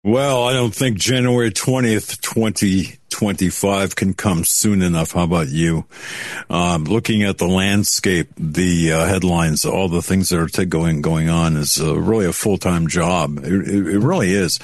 Well, I don't think January 20th, 2025 can come soon enough. How about you? Looking at the landscape, the headlines, all the things that are going on is really a full-time job. It really is.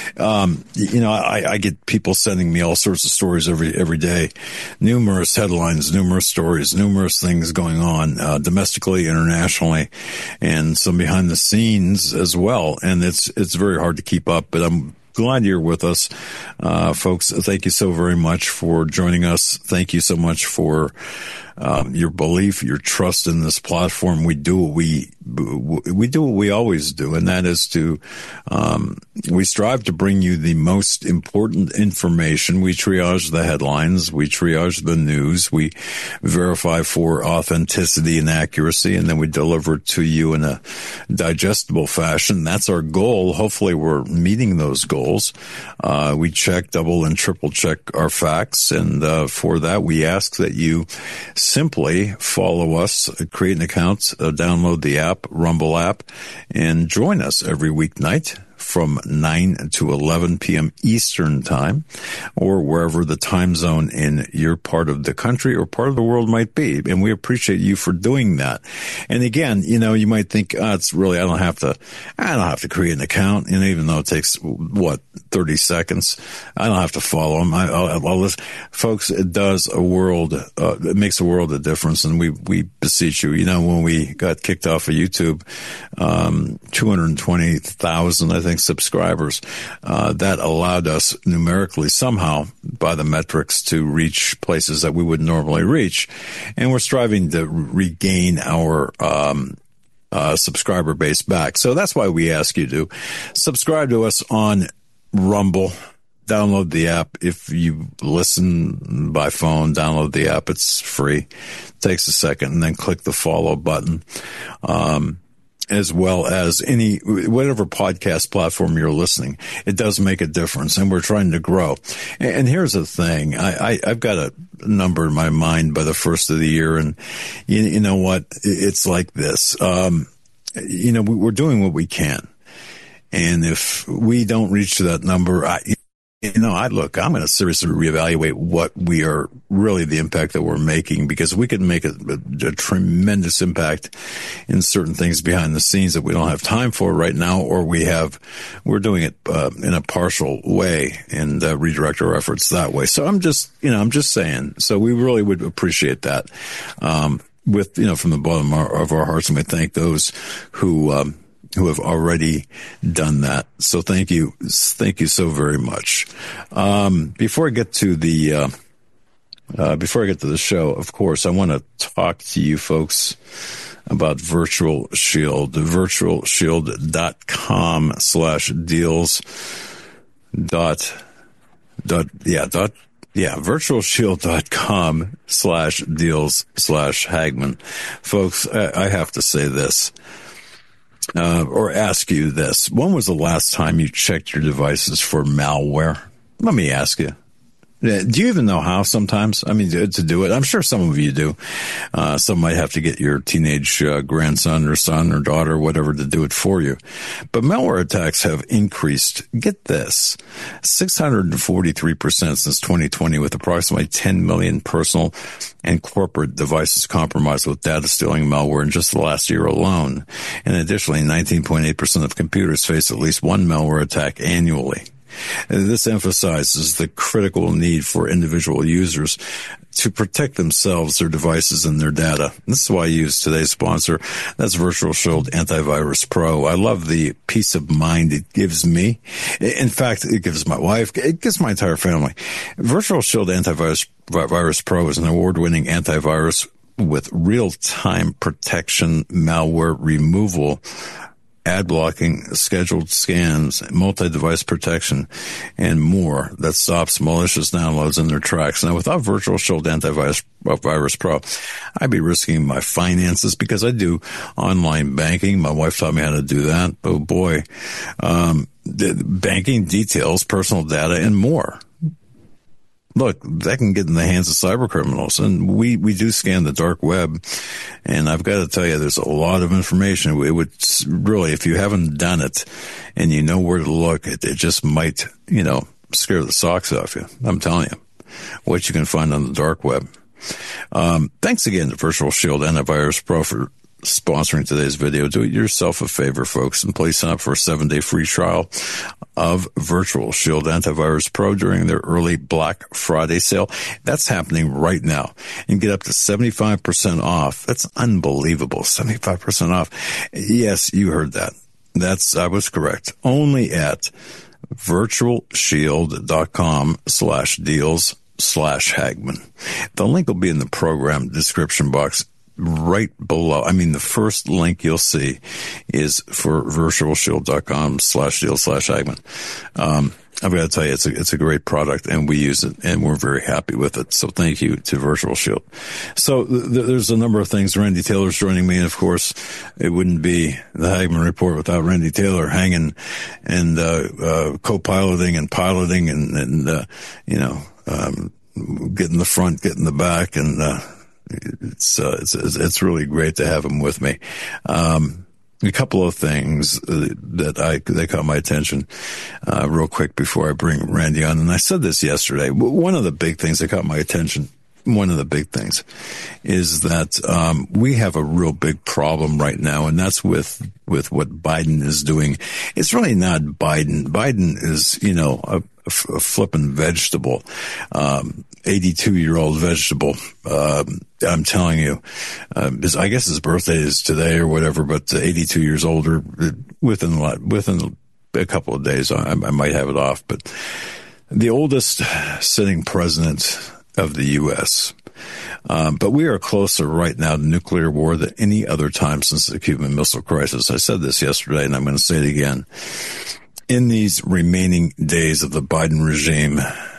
I get people sending me all sorts of stories every day. Numerous headlines, numerous stories, numerous things going on, domestically, internationally, and some behind the scenes as well. And it's very hard to keep up, but I'm glad you're with us, folks. Thank you so very much for joining us. Thank you so much for your belief, your trust in this platform. We do what we always do, and that is to we strive to bring you the most important information. We triage the headlines, we triage the news, we verify for authenticity and accuracy, and then we deliver it to you in a digestible fashion. That's our goal. Hopefully we're meeting those goals. We check, double and triple check our facts, and for that we ask that you simply follow us, create an account, download the app, Rumble app, and join us every weeknight from 9 to 11 p.m. Eastern Time, or wherever the time zone in your part of the country or part of the world might be. And we appreciate you for doing that. And again, you might think, it's really, I don't have to create an account. And even though it takes, 30 seconds, I don't have to follow them. I'll listen. Folks, it does it makes a world of difference. And we beseech you, when we got kicked off of YouTube, 220,000, I think, subscribers, that allowed us numerically somehow by the metrics to reach places that we would normally reach. And we're striving to regain our subscriber base back. So that's why we ask you to subscribe to us on Rumble. Download the app. If you listen by phone, download the app. It's free. It takes a second, and then click the follow button. As well as whatever podcast platform you're listening, it does make a difference, and we're trying to grow. And here's the thing. I've got a number in my mind by the first of the year, and you know what? It's like this. We're doing what we can. And if we don't reach that number, I'm going to seriously reevaluate what we are really, the impact that we're making, because we can make a tremendous impact in certain things behind the scenes that we don't have time for right now, or we're doing it in a partial way and redirect our efforts that way. So I'm just saying. So we really would appreciate that. From the bottom of our hearts, and we thank those who have already done that. So thank you so very much. Before I get to the show, of course, I want to talk to you folks about Virtual Shield, virtualshield.com/deals. virtualshield.com/deals/Hagmann. Folks, I have to say this. Or ask you this. When was the last time you checked your devices for malware? Let me ask you. Do you even know how sometimes? I mean, to do it? I'm sure some of you do. Some might have to get your teenage grandson or son or daughter or whatever to do it for you. But malware attacks have increased, get this, 643% since 2020, with approximately 10 million personal and corporate devices compromised with data stealing malware in just the last year alone. And additionally, 19.8% of computers face at least one malware attack annually. This emphasizes the critical need for individual users to protect themselves, their devices, and their data. This is why I use today's sponsor. That's Virtual Shield Antivirus Pro. I love the peace of mind it gives me. In fact, it gives my wife, it gives my entire family. Virtual Shield Antivirus Pro is an award-winning antivirus with real-time protection, malware removal, ad blocking, scheduled scans, multi-device protection, and more that stops malicious downloads in their tracks. Now, without Virtual Shield Antivirus Pro, I'd be risking my finances because I do online banking. My wife taught me how to do that. Oh boy. The banking details, personal data, and more. look, that can get in the hands of cyber criminals. And we do scan the dark web. And I've got to tell you, there's a lot of information. It would really, if you haven't done it and you know where to look, it just might, scare the socks off you. I'm telling you what you can find on the dark web. Thanks again to Virtual Shield Antivirus Pro for sponsoring today's video. Do yourself a favor, folks, and please sign up for a 7-day free trial of Virtual Shield Antivirus Pro during their early Black Friday sale. That's happening right now. And get up to 75% off. That's unbelievable. 75% off. Yes, you heard that. I was correct. Only at virtualshield.com/deals/Hagmann. The link will be in the program description box right below. I mean, the first link you'll see is for virtualshield.com/deals/Hagmann. I've got to tell you, it's a great product, and we use it, and we're very happy with it. So thank you to Virtual Shield. So there's a number of things. Randy Taylor's joining me, and of course, it wouldn't be the Hagmann Report without Randy Taylor hanging and co-piloting and piloting and getting the front, getting the back, and it's really great to have him with me. A couple of things that caught my attention real quick before I bring Randy on. And I said this yesterday. One of the big things that caught my attention, one of the big things is that we have a real big problem right now, and that's with what Biden is doing. It's really not Biden. Biden is, a flippin' vegetable, 82-year-old vegetable. I'm telling you, I guess his birthday is today or whatever, but 82 years older within a couple of days, I might have it off, but the oldest sitting president of the U.S. But we are closer right now to nuclear war than any other time since the Cuban Missile Crisis. I said this yesterday, and I'm going to say it again. In these remaining days of the Biden regime,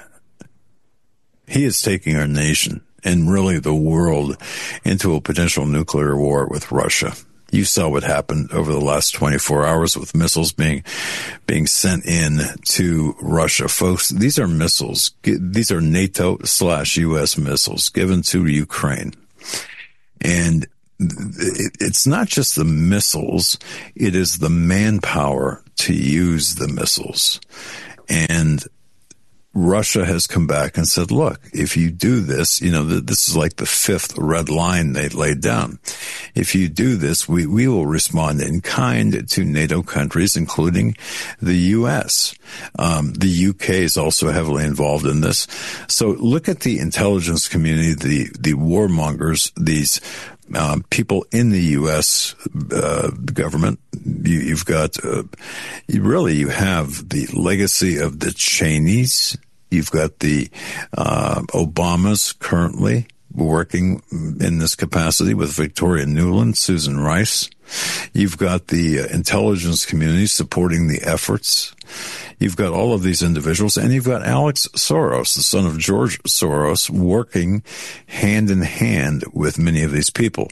he is taking our nation and really the world into a potential nuclear war with Russia. You saw what happened over the last 24 hours with missiles being sent in to Russia. Folks, these are missiles. These are NATO/US missiles given to Ukraine. And it's not just the missiles. It is the manpower to use the missiles. And Russia has come back and said, look, if you do this, this is like the fifth red line they laid down. If you do this, we will respond in kind to NATO countries, including the U.S. The UK is also heavily involved in this. So look at the intelligence community, the warmongers, these people in the U.S. Government. You've got, you have the legacy of the Cheneys. You've got the Obamas currently working in this capacity with Victoria Nuland, Susan Rice. You've got the intelligence community supporting the efforts. You've got all of these individuals, and you've got Alex Soros, the son of George Soros, working hand in hand with many of these people.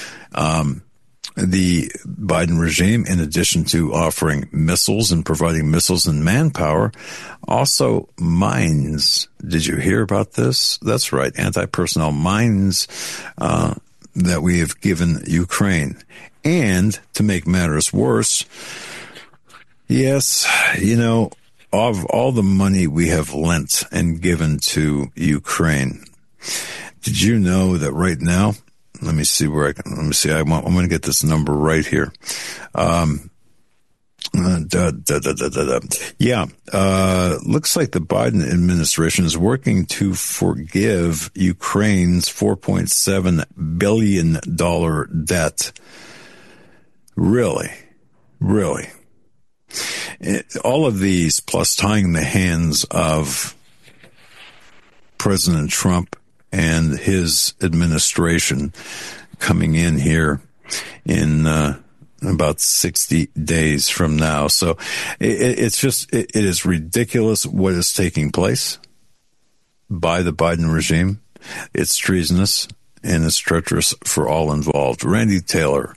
The Biden regime, in addition to offering missiles and providing missiles and manpower, also mines. Did you hear about this? That's right, anti-personnel mines that we have given Ukraine. And to make matters worse, yes, of all the money we have lent and given to Ukraine, did you know that right now, I'm going to get this number right here. Looks like the Biden administration is working to forgive Ukraine's $4.7 billion debt. Really? All of these, plus tying the hands of President Trump and his administration coming in here in about 60 days from now. So it is ridiculous what is taking place by the Biden regime. It's treasonous and it's treacherous for all involved. Randy Taylor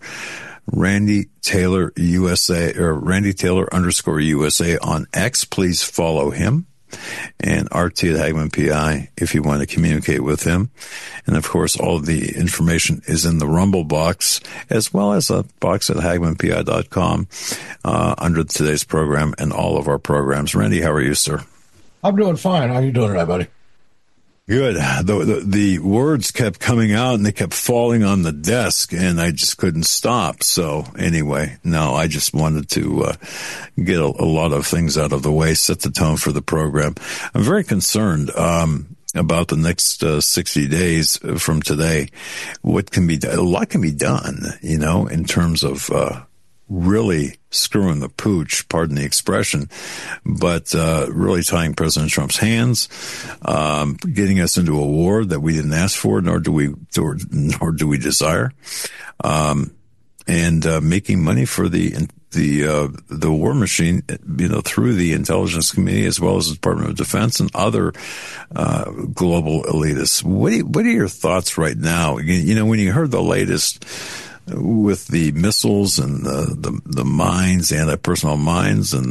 USA, or Randy Taylor _ USA on X. Please follow him. and RT at Hagman PI if you want to communicate with him. And of course, all the information is in the Rumble box, as well as a box at HagmanPI.com under today's program and all of our programs. Randy, how are you, sir? I'm doing fine. How are you doing today, buddy? Good. The words kept coming out and they kept falling on the desk and I just couldn't stop. So anyway, no, I just wanted to get a lot of things out of the way, set the tone for the program. I'm very concerned about the next 60 days from today. What can be done? A lot can be done, in terms of really screwing the pooch, pardon the expression, but really tying President Trump's hands, getting us into a war that we didn't ask for, nor do we desire, and making money for the war machine, through the intelligence community as well as the Department of Defense and other global elitists. What are your thoughts right now? When you heard the latest with the missiles and the mines, anti-personnel mines, and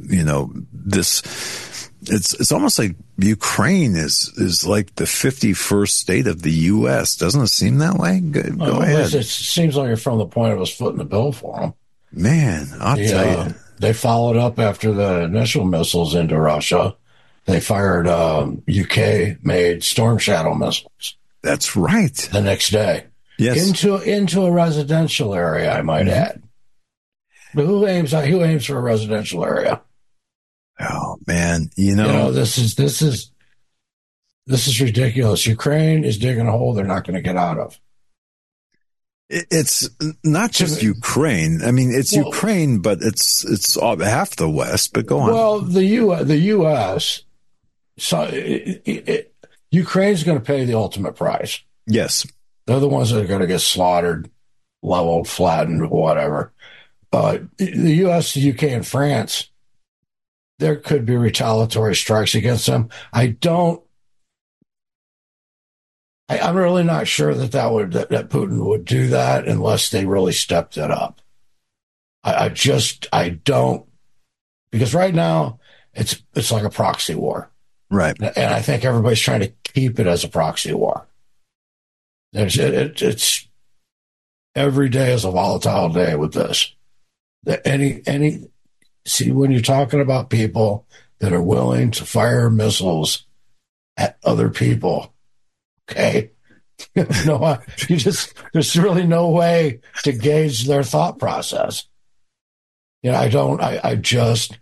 it's almost like Ukraine is like the 51st state of the U.S. Doesn't it seem that way? Go ahead. It seems like you're from the point it was footing the bill for them. Man, I'll tell you. They followed up after the initial missiles into Russia. They fired UK-made Storm Shadow missiles. That's right. The next day. Yes. Into a residential area, I might add. But who aims for a residential area? Oh man, this is ridiculous. Ukraine is digging a hole they're not going to get out of. It's not just Ukraine. I mean, it's Ukraine, but it's half the West. But go on. Well, the U.S. So Ukraine's going to pay the ultimate price. Yes. They're the ones that are going to get slaughtered, leveled, flattened, whatever. The U.S., the U.K., and France, there could be retaliatory strikes against them. I'm really not sure that Putin would do that unless they really stepped it up. I don't, because right now it's like a proxy war. Right. And I think everybody's trying to keep it as a proxy war. It's every day is a volatile day with this. See, when you're talking about people that are willing to fire missiles at other people, okay, there's really no way to gauge their thought process. I just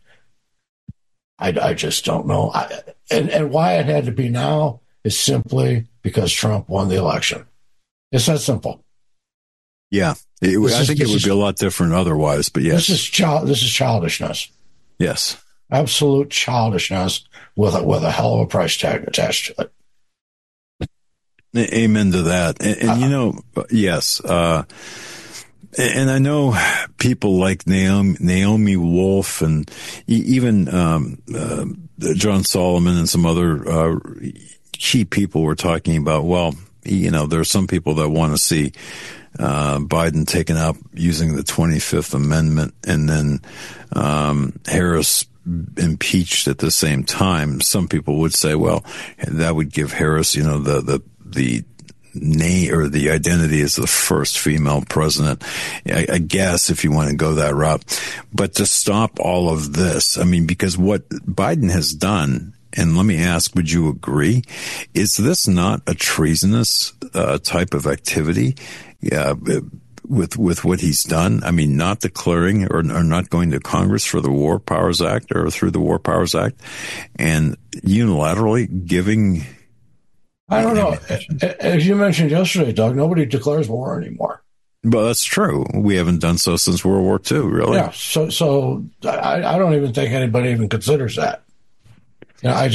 don't know. And why it had to be now is simply because Trump won the election. It's that simple. Yeah, I think it would be a lot different otherwise. But yes, this is childishness. Yes, absolute childishness with a hell of a price tag attached to it. Amen to that. And yes. And I know people like Naomi Wolf and even John Solomon and some other key people were talking about, well, there are some people that want to see Biden taken out using the 25th Amendment and then Harris impeached at the same time. Some people would say, well, that would give Harris, the name or the identity as the first female president, I guess, if you want to go that route. But to stop all of this, I mean, because what Biden has done, and let me ask, would you agree? Is this not a treasonous type of activity with what he's done? I mean, not declaring or not going to Congress for the War Powers Act or through the War Powers Act and unilaterally giving... I don't know. As you mentioned yesterday, Doug, nobody declares war anymore. Well, that's true. We haven't done so since World War II, really. Yeah, so I don't even think anybody even considers that. I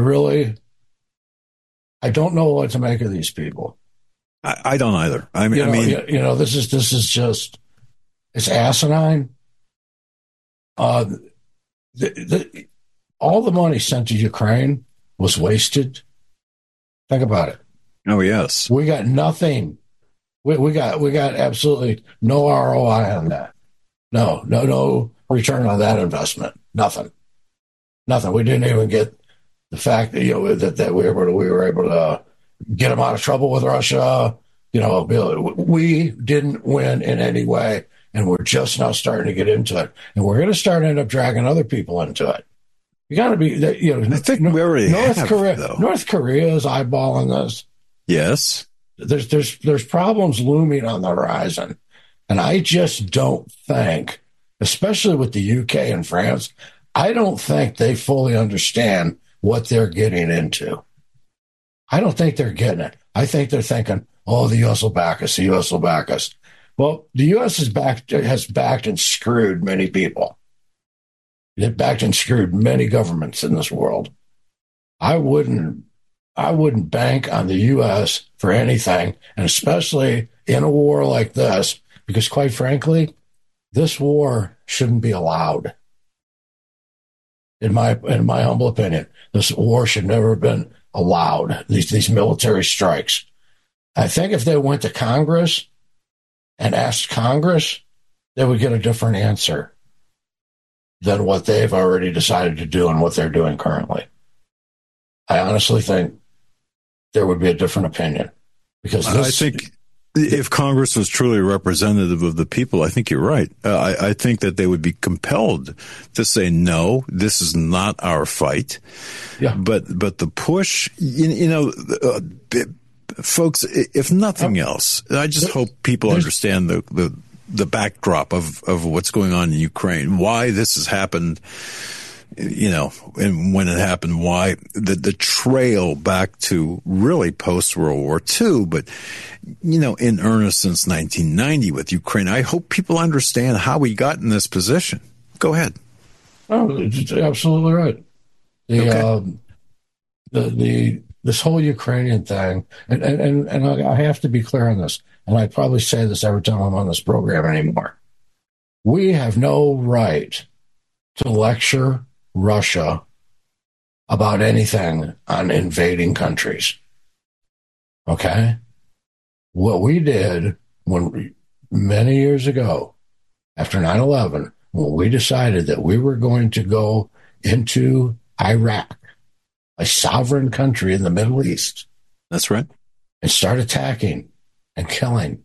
don't know what to make of these people. I don't either. I mean, this is just, it's asinine. All the money sent to Ukraine was wasted. Think about it. Oh, yes. We got nothing. We got absolutely no ROI on that. No return on that investment. Nothing. We didn't even get The fact that, that we were able to get them out of trouble with Russia, we didn't win in any way, and we're just now starting to get into it, and we're going to end up dragging other people into it. You got to be, I think we already North Korea. Though. North Korea is eyeballing this. Yes, there's problems looming on the horizon, and I just don't think, especially with the UK and France, I don't think they fully understand what they're getting into. I don't think they're getting it. I think they're thinking, "Oh, the U.S. will back us. The U.S. will back us." Well, the U.S. has backed and screwed many people. It backed and screwed many governments in this world. I wouldn't bank on the U.S. for anything, and especially in a war like this, because quite frankly, this war shouldn't be allowed. In my humble opinion, this war should never have been allowed. These military strikes. I think if they went to Congress and asked Congress, they would get a different answer than what they've already decided to do and what they're doing currently. I honestly think there would be a different opinion, because I think if Congress was truly representative of the people, I think you're right. I think that they would be compelled to say, no, this is not our fight. Yeah. But the push, folks, if nothing else, I just hope people understand the backdrop of what's going on in Ukraine, why this has happened, and when it happened, why the trail back to really post World War II, but, in earnest since 1990 with Ukraine. I hope people understand how we got in this position. Go ahead. Oh, it's absolutely right. This whole Ukrainian thing, and I have to be clear on this, and I probably say this every time I'm on this program anymore. We have no right to lecture Russia about anything on invading countries. Okay? What we did many years ago, after 9/11, when we decided that we were going to go into Iraq, a sovereign country in the Middle East. That's right. And start attacking and killing.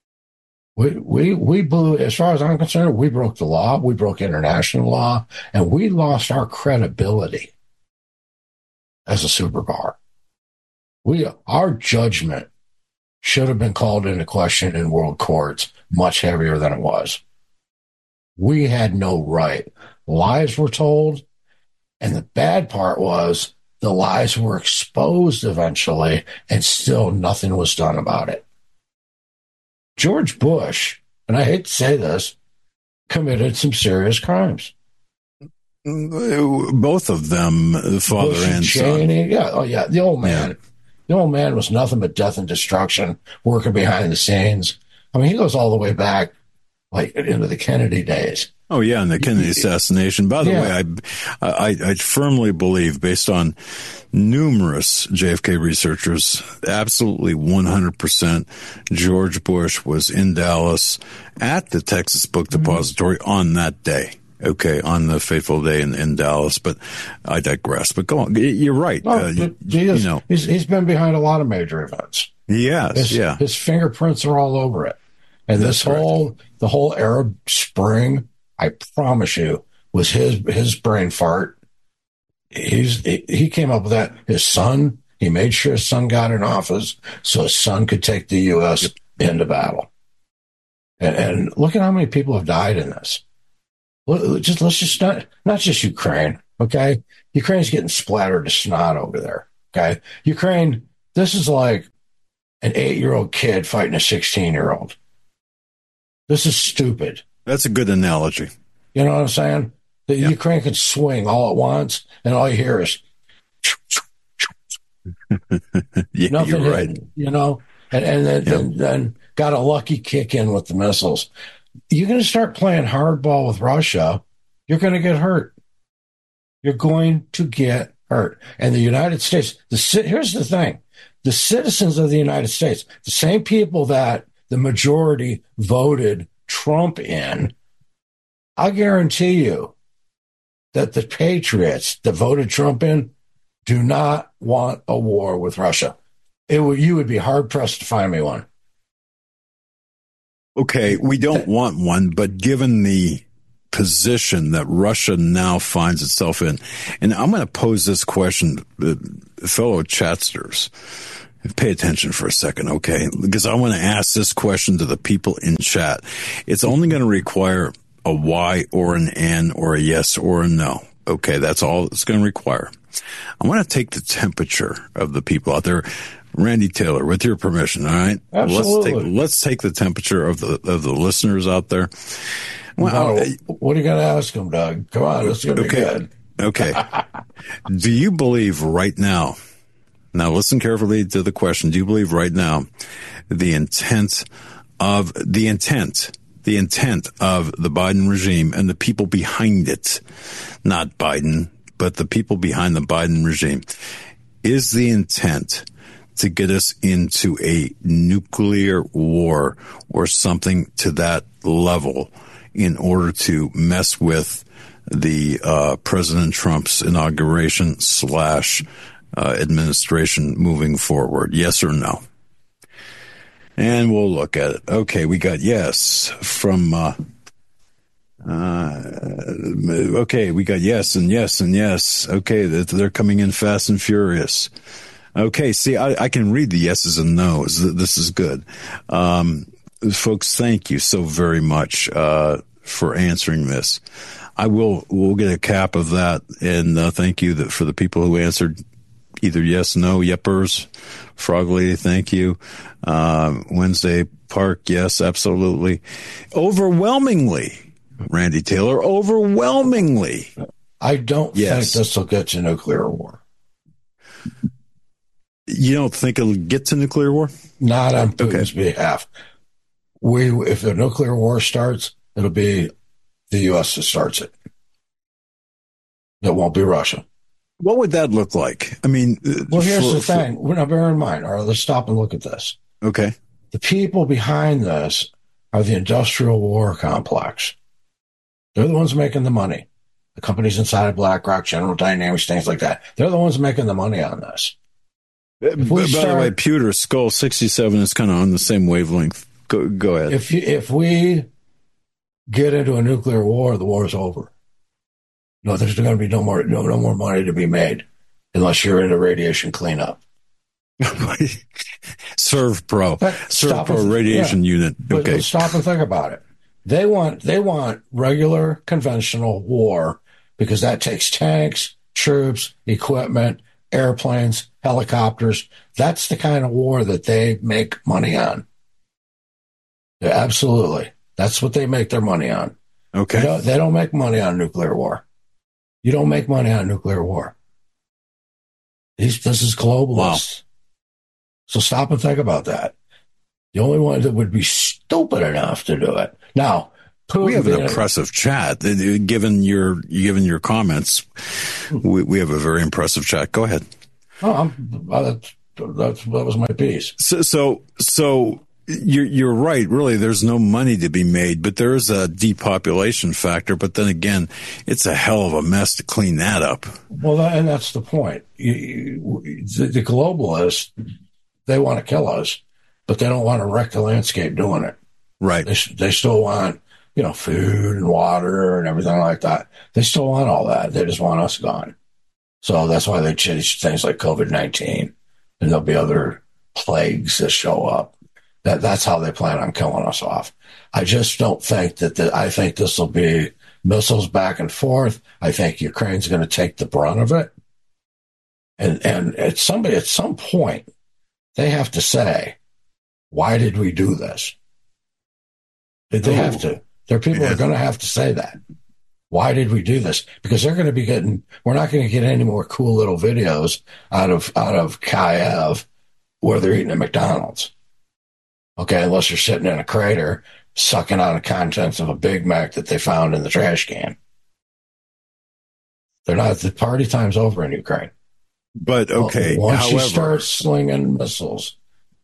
We blew, as far as I'm concerned, we broke the law, we broke international law, and we lost our credibility as a superpower. Our judgment should have been called into question in world courts much heavier than it was. We had no right. Lies were told, and the bad part was the lies were exposed eventually, and still nothing was done about it. George Bush, and I hate to say this, committed some serious crimes. Both of them, father Bush and Cheney, son. Yeah. The old man. Yeah. The old man was nothing but death and destruction, working behind the scenes. I mean, he goes all the way back, like, into the Kennedy days. Oh, yeah, and the Kennedy assassination. By the way, I firmly believe, based on numerous JFK researchers, absolutely 100%, George Bush was in Dallas at the Texas Book Depository on that day. Okay, on the fateful day in Dallas, but I digress. But go on. You're right. He's been behind a lot of major events. Yes, His fingerprints are all over it. And the whole Arab Spring, I promise you, was his brain fart. He came up with that. His son, he made sure his son got in office so his son could take the U.S. into battle. And look at how many people have died in this. Let's just not just Ukraine, okay? Ukraine's getting splattered to snot over there, okay? Ukraine, this is like an 8-year-old kid fighting a 16-year-old. This is stupid. That's a good analogy. You know what I'm saying? The Ukraine can swing all at once, and all you hear is yeah, nothing you're right. Hitting, and then got a lucky kick in with the missiles. You're going to start playing hardball with Russia, you're going to get hurt. You're going to get hurt. And the United States, here's the thing. The citizens of the United States, the same people that the majority voted Trump in, I guarantee you that the patriots that voted Trump in, do not want a war with Russia. You would be hard pressed to find me one. Okay, we don't want one, but given the position that Russia now finds itself in, and I'm going to pose this question, fellow chatsters, pay attention for a second, okay? Because I want to ask this question to the people in chat. It's only going to require a Y or an N or a yes or a no. Okay, that's all it's going to require. I want to take the temperature of the people out there. Randy Taylor, with your permission, all right? Absolutely. Let's take the temperature of the listeners out there. Well, what are you going to ask them, Doug? Come on, it's going to be good. Okay. Do you believe right now? Now, listen carefully to the question. Do you believe right now the intent of the Biden regime and the people behind it, not Biden, but the people behind the Biden regime, is the intent to get us into a nuclear war or something to that level in order to mess with the President Trump's inauguration / administration moving forward? Yes or no? And we'll look at it. Okay, we got yes from okay, we got yes and yes and yes. Okay, they're coming in fast and furious. Okay, see, I can read the yeses and nos. This is good. Folks, thank you so very much for answering this. We'll get a cap of that, and thank you for the people who answered either yes, no, yeppers. Frog Lady, thank you. Wednesday Park, yes, absolutely. Overwhelmingly, Randy Taylor, overwhelmingly. I don't think this will get to nuclear war. You don't think it'll get to nuclear war? Not on Putin's behalf. If the nuclear war starts, it'll be the U.S. that starts it. It won't be Russia. What would that look like? I mean, well, here's the thing. Now, bear in mind, all right, let's stop and look at this. Okay. The people behind this are the industrial war complex. They're the ones making the money. The companies inside of BlackRock, General Dynamics, things like that. They're the ones making the money on this. By the way, Pewter Skull 67 is kind of on the same wavelength. Go ahead. If we get into a nuclear war, the war is over. No, there's going to be no more money to be made unless you're into radiation cleanup. Servpro radiation unit. Okay, but stop and think about it. They want regular conventional war because that takes tanks, troops, equipment, airplanes, helicopters. That's the kind of war that they make money on. Yeah, absolutely. That's what they make their money on. Okay. They don't make money on nuclear war. You don't make money on nuclear war. This is globalist. Wow. So stop and think about that. The only one that would be stupid enough to do it. Now, Putin, we have an impressive chat. Given your comments, we have a very impressive chat. Go ahead. Oh, that was my piece. So you're right. Really, there's no money to be made, but there is a depopulation factor. But then again, it's a hell of a mess to clean that up. Well, and that's the point. The globalists, they want to kill us, but they don't want to wreck the landscape doing it. Right. They still want, food and water and everything like that. They still want all that. They just want us gone. So that's why they change things like COVID-19, and there'll be other plagues that show up. That's how they plan on killing us off. I just don't think I think this will be missiles back and forth. I think Ukraine's going to take the brunt of it. And at some point, they have to say, why did we do this? They have to. Their people are going to have to say that. Why did we do this? Because they're going to be we're not going to get any more cool little videos out of Kiev where they're eating at McDonald's. Okay, unless you're sitting in a crater sucking on the contents of a Big Mac that they found in the trash can. They're not. The party time's over in Ukraine. But okay, once you start slinging missiles.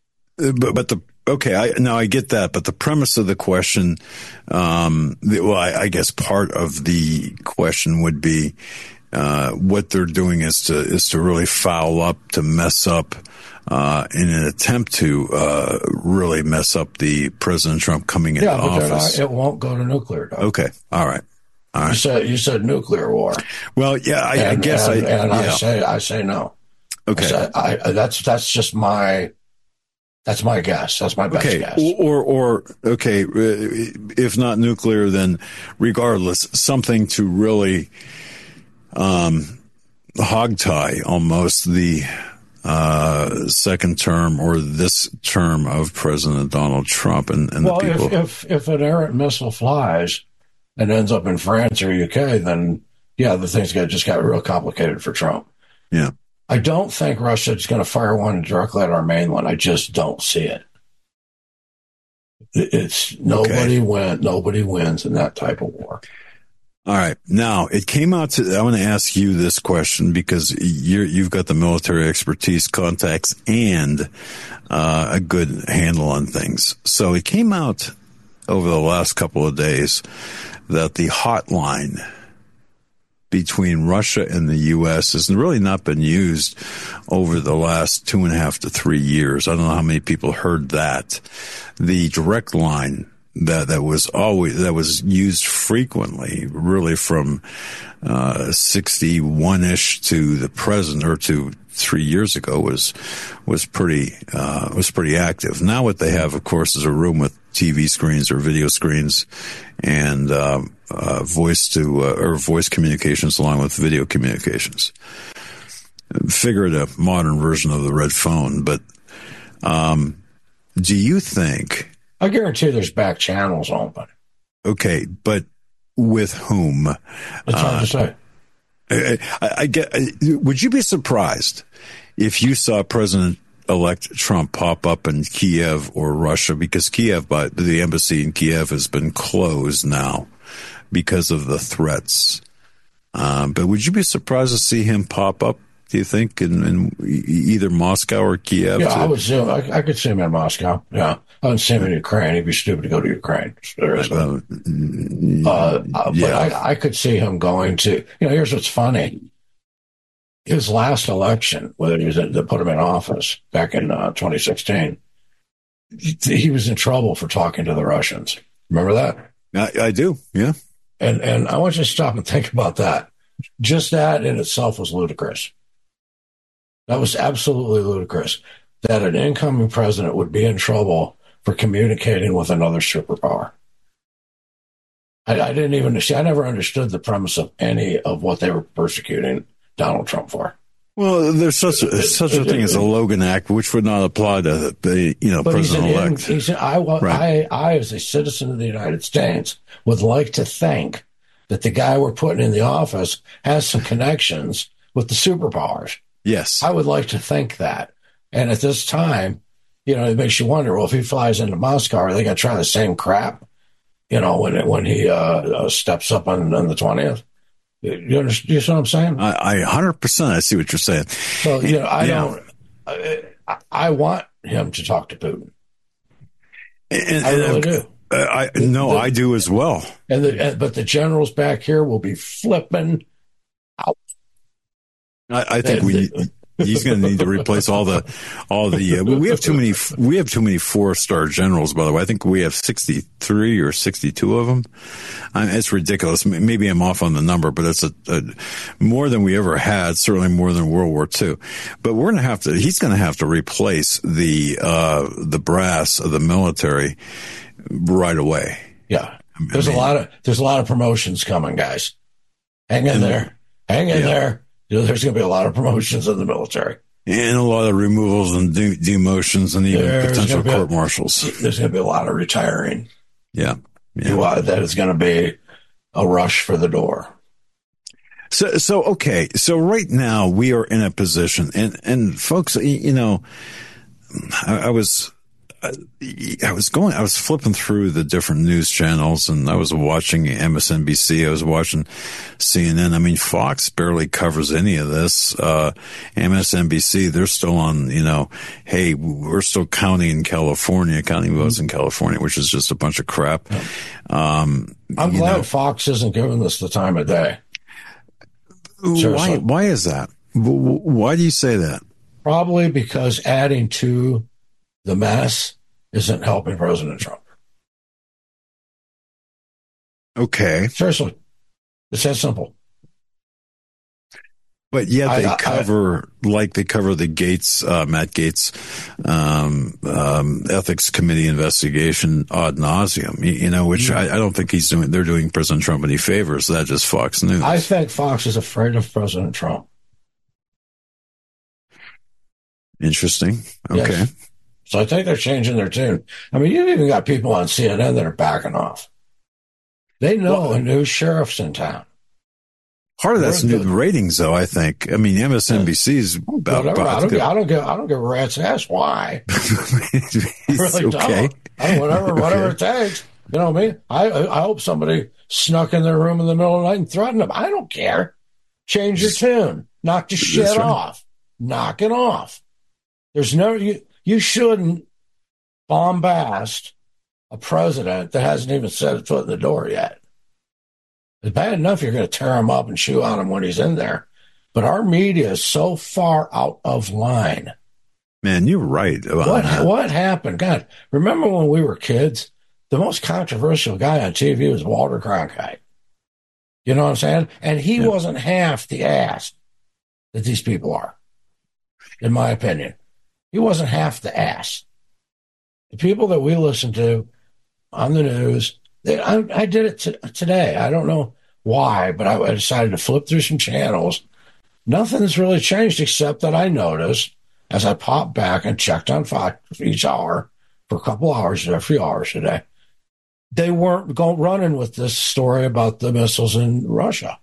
I get that, but the premise of the question, I guess part of the question would be, what they're doing is to really foul up, to mess up, in an attempt to really mess up the President Trump coming into office. It won't go to nuclear. Though. Okay, all right. You said nuclear war. Well, yeah, I guess I say no. Okay, that's just my guess. That's my best guess. Or okay, if not nuclear, then regardless, something to really hogtie almost the second term or this term of President Donald Trump and the people. If an errant missile flies and ends up in France or UK, then the things just got real complicated for Trump. Yeah. I don't think Russia is going to fire one directly at our mainland. I just don't see it. It's nobody wins in that type of war. All right. Now it came out I want to ask you this question because you've got the military expertise, contacts, and a good handle on things. So it came out over the last couple of days that the hotline between Russia and the U.S. has really not been used over the last 2.5 to 3 years. I don't know how many people heard that. The direct line that was used frequently, really from 61-ish to the present, or to 3 years ago, was pretty active. Now what they have, of course, is a room with TV screens or video screens and voice communications along with video communications. Figured a modern version of the red phone, but do you think? I guarantee there's back channels open. Okay, but with whom? It's hard to say. I get. Would you be surprised if you saw President-elect Trump pop up in Kiev or Russia? Because the embassy in Kiev has been closed now because of the threats. But would you be surprised to see him pop up, do you think, in either Moscow or Kiev? Yeah, I would see him. I could see him in Moscow. Yeah. I wouldn't see him in Ukraine. He'd be stupid to go to Ukraine. But I could see him going to, here's what's funny. His last election, whether he was to put him in office back in 2016, he was in trouble for talking to the Russians. Remember that? I do, yeah. And I want you to stop and think about that. Just that in itself was ludicrous. That was absolutely ludicrous, that an incoming president would be in trouble for communicating with another superpower. I didn't even see. I never understood the premise of any of what they were persecuting Donald Trump for. Well, there's such a thing as a Logan Act, which would not apply to the president-elect. I, as a citizen of the United States, would like to think that the guy we're putting in the office has some connections with the superpowers. Yes, I would like to think that. And at this time, it makes you wonder, well, if he flies into Moscow, are they going to try the same crap, when he steps up on the 20th? You understand? You see what I'm saying? I 100%. I see what you're saying. So, I want him to talk to Putin. I really do. I do as well. But the generals back here will be flipping out. I think he's going to need to replace all the we have too many 4-star generals, by the way. I think we have 63 or 62 of them. It's ridiculous. Maybe I'm off on the number, but it's more than we ever had, certainly more than World War II. But he's going to have to replace the brass of the military right away. Yeah. There's a lot of promotions coming, guys. Hang in there. There's going to be a lot of promotions in the military. And a lot of removals and demotions and even potential court martials. There's going to be a lot of retiring. Yeah. That is going to be a rush for the door. So okay. So right now we are in a position, and folks, I was flipping through the different news channels, and I was watching MSNBC. I was watching CNN. I mean, Fox barely covers any of this. MSNBC, they're still on, hey, we're still counting votes in California, which is just a bunch of crap. I'm glad Fox isn't giving us the time of day. Seriously. Why is that? Why do you say that? Probably because adding to the mess isn't helping President Trump. Okay. Seriously. It's that simple. But yet they cover the Gates, Matt Gates, ethics committee investigation ad nauseum, which I don't think they're doing President Trump any favors. That's just Fox News. I think Fox is afraid of President Trump. Interesting. Okay. Yes. So I think they're changing their tune. I mean, you've even got people on CNN that are backing off. They know a new sheriff's in town. Part of that's new ratings, though. I think. I mean, MSNBC's about. I don't give a rat's ass why. Really okay. don't. Whatever it takes. You know what I mean? I hope somebody snuck in their room in the middle of the night and threatened them. I don't care. Change your tune. Knock the shit off. Knock it off. There's no you shouldn't bombast a president that hasn't even set a foot in the door yet. It's bad enough you're going to tear him up and chew on him when he's in there. But our media is so far out of line. Man, you're right about that. What happened? God, remember when we were kids? The most controversial guy on TV was Walter Cronkite. You know what I'm saying? And he wasn't half the ass that these people are, in my opinion. He wasn't half the ass. The people that we listen to on the news, I did it today. I don't know why, but I decided to flip through some channels. Nothing's really changed except that I noticed as I popped back and checked on Fox each hour for a couple hours, a few hours a day, they weren't running with this story about the missiles in Russia.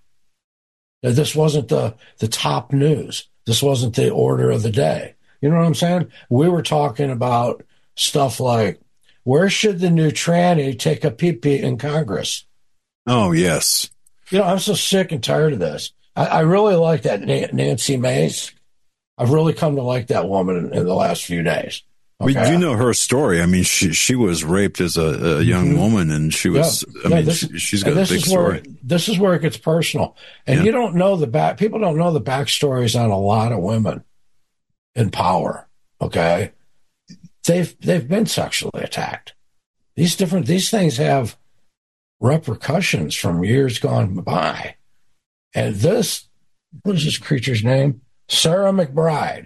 This wasn't the top news. This wasn't the order of the day. You know what I'm saying? We were talking about stuff like, where should the new tranny take a pee-pee in Congress? Oh, yes. I'm so sick and tired of this. I really like that Nancy Mace. I've really come to like that woman in the last few days. Okay? Well, you know her story. I mean, she was raped as a young woman, and she was. She's got a big story. This is where it gets personal, and you don't know people don't know the backstories on a lot of women in power. Okay, they've been sexually attacked. These things have repercussions from years gone by, and what is this creature's name? Sarah McBride.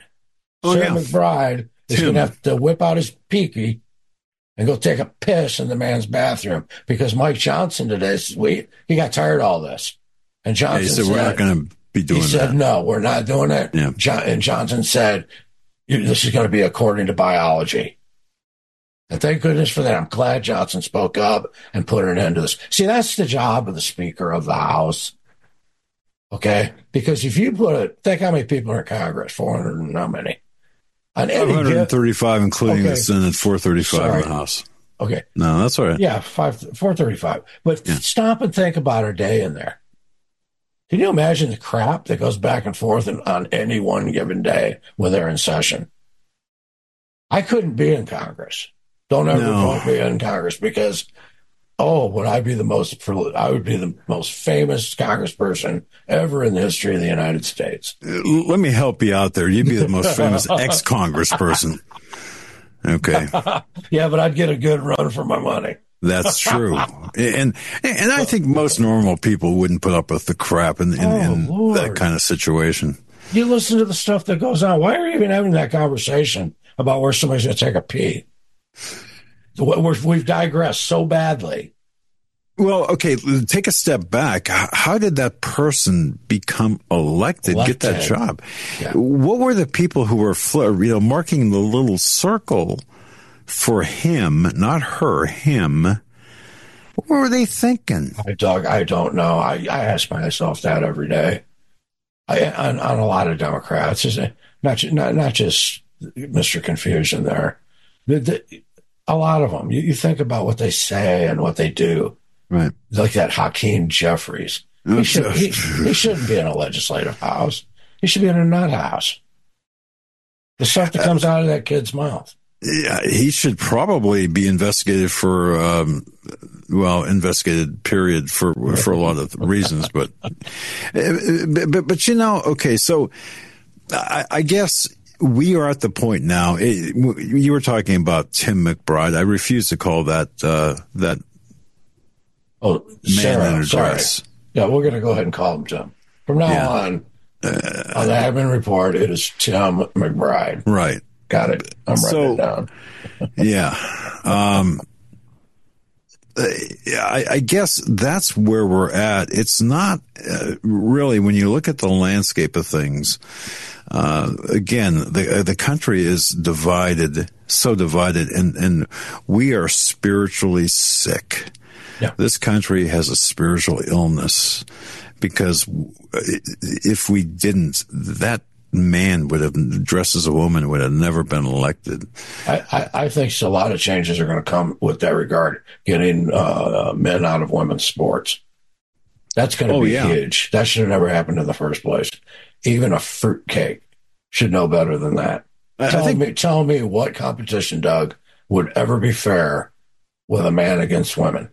McBride is going to have to whip out his peaky and go take a piss in the man's bathroom because Mike Johnson today he got tired of all this. And Johnson said, we're not going to be doing that. He said, no, we're not doing it. Yeah. And Johnson said, this is going to be according to biology. And thank goodness for that. I'm glad Johnson spoke up and put an end to this. See, that's the job of the Speaker of the House. Okay? Because if you think how many people are in Congress, 400 and how many? 535, including the Senate, 435 in the House. Okay. No, that's all right. Yeah, 435. But stop and think about our day in there. Can you imagine the crap that goes back and forth on any one given day when they're in session? I couldn't be in Congress. Don't ever vote me in Congress because, would I be the most famous congressperson ever in the history of the United States. Let me help you out there. You'd be the most famous ex-congressperson. Okay. Yeah, but I'd get a good run for my money. That's true. And I think most normal people wouldn't put up with the crap in that kind of situation. You listen to the stuff that goes on. Why are you even having that conversation about where somebody's going to take a pee? We've digressed so badly. Well, okay, take a step back. How did that person become elected, get that job? Yeah. What were the people who were marking the little circle for him, not her, him? What were they thinking? Doug, I don't know. I ask myself that every day. On a lot of Democrats, not just Mr. Confusion there. A lot of them. You think about what they say and what they do. Right. Like that Hakeem Jeffries. He shouldn't be in a legislative house. He should be in a nut house. The stuff that comes out of that kid's mouth. Yeah, he should probably be investigated for, investigated period for a lot of reasons, but okay. So I guess we are at the point now. You were talking about Tim McBride. I refuse to call that man in a dress. Yeah, we're going to go ahead and call him Tim. From now on the admin report, it is Tim McBride. Right. Got it. I'm writing it down. Yeah. I guess that's where we're at. It's not really, when you look at the landscape of things, again, the country is divided, so divided, and we are spiritually sick. Yeah. This country has a spiritual illness because if we didn't, that man would have dressed as a woman would have never been elected. I think a lot of changes are going to come with that regard, getting men out of women's sports. That's going to be huge. That should have never happened in the first place. Even a fruitcake should know better than that. Tell me what competition, Doug, would ever be fair with a man against women.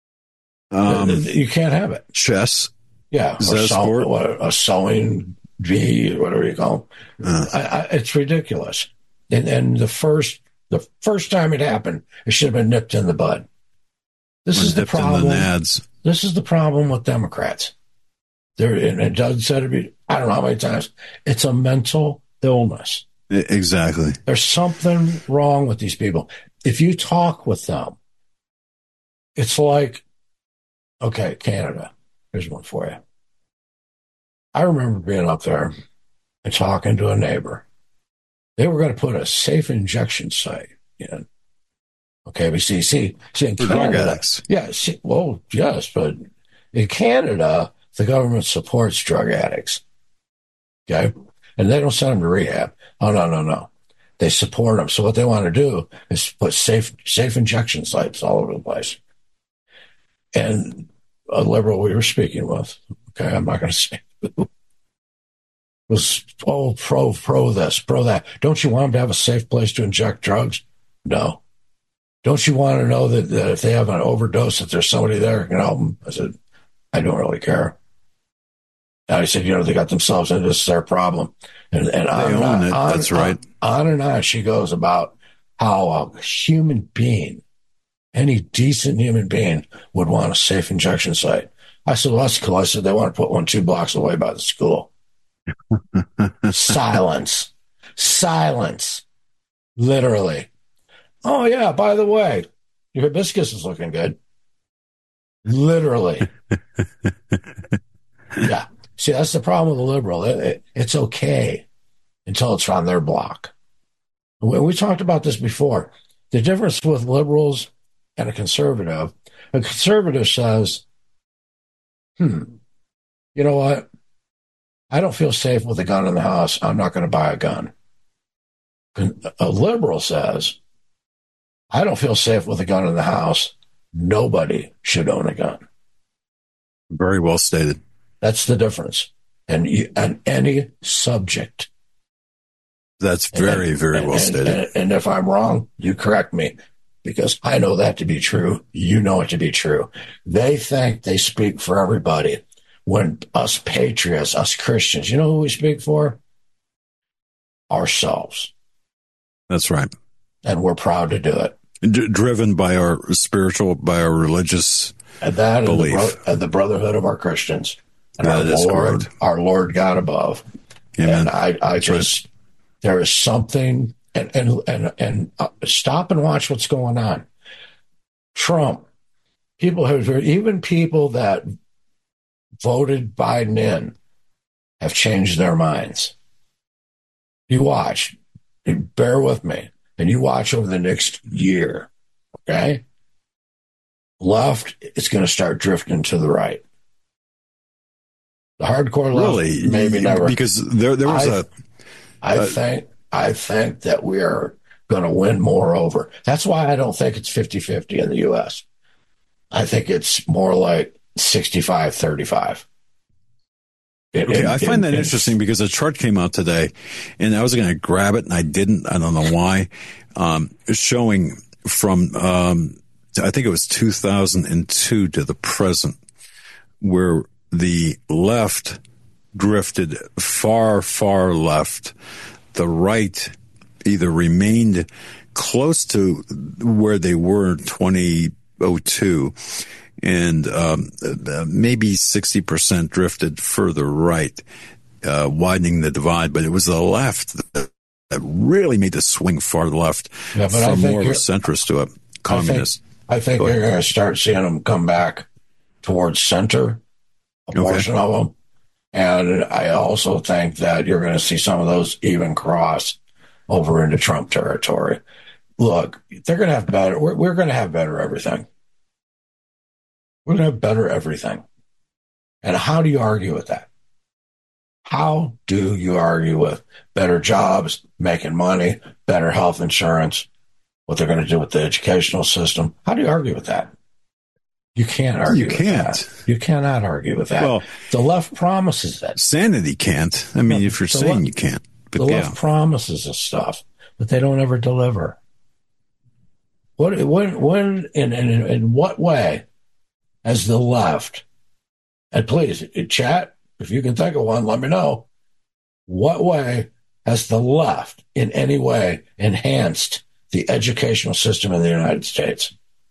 You can't have it. Chess. Yeah. Is that a sport? A sewing bee, whatever you call them. It's ridiculous. And the first time it happened, it should have been nipped in the bud. This is the problem. This is the problem with Democrats. And Doug said it, I don't know how many times. It's a mental illness. Exactly. There's something wrong with these people. If you talk with them, it's like, okay, Canada. Here's one for you. I remember being up there and talking to a neighbor. They were going to put a safe injection site in. Okay, but see in Canada, drug addicts. Yeah, yes, but in Canada, the government supports drug addicts. Okay, and they don't send them to rehab. Oh no. They support them. So what they want to do is put safe injection sites all over the place. And a liberal we were speaking with, okay, I'm not going to say who, was pro this, pro that. Don't you want them to have a safe place to inject drugs? No. Don't you want to know that if they have an overdose, that there's somebody there who can help them? I said, I don't really care. And I said, they got themselves into this, their problem. And they own it. That's right. On and on she goes about how a human being, any decent human being, would want a safe injection site. I said, well, that's cool. I said, they want to put one 2 blocks away by the school. Silence. Literally. Oh, yeah, by the way, your hibiscus is looking good. Literally. Yeah. See, that's the problem with the liberal. It's okay until it's on their block. We talked about this before. The difference with liberals and a conservative says, you know what? I don't feel safe with a gun in the house. I'm not going to buy a gun. A liberal says, I don't feel safe with a gun in the house. Nobody should own a gun. Very well stated. That's the difference. And on any subject. That's very well stated. And if I'm wrong, you correct me, because I know that to be true. You know it to be true. They think they speak for everybody. When us patriots, us Christians, you know who we speak for? Ourselves. That's right. And we're proud to do it. Driven by our religious belief. And the brotherhood of our Christians. And our Lord God above. Amen. And I just, right. There is something, and stop and watch what's going on. Trump, even people that voted Biden in have changed their minds. You watch, bear with me, and you watch over the next year, okay? Left is going to start drifting to the right. The hardcore left, really? Maybe never. Because there was I think that we are going to win more over. That's why I don't think it's 50-50 in the U.S. I think it's more like 65-35. I find that interesting because a chart came out today, and I was going to grab it, and I didn't. I don't know why. showing from, I think it was 2002 to the present, where the left drifted far, far left. The right either remained close to where they were in 2002 and maybe 60% drifted further right, widening the divide. But it was the left that really made the swing far left from more of a centrist to a communist. I think you're going to start seeing them come back towards center, a portion of them. And I also think that you're going to see some of those even cross over into Trump territory. Look, they're going to have better. We're going to have better everything. We're going to have better everything. And how do you argue with that? How do you argue with better jobs, making money, better health insurance, what they're going to do with the educational system? How do you argue with that? You can't argue with that. You cannot argue with that. Well, the left promises that. Sanity can't. I mean, if you're saying you can't. But the left promises this stuff, but they don't ever deliver. In what way has the left, and please, chat, if you can think of one, let me know. What way has the left in any way enhanced the educational system in the United States?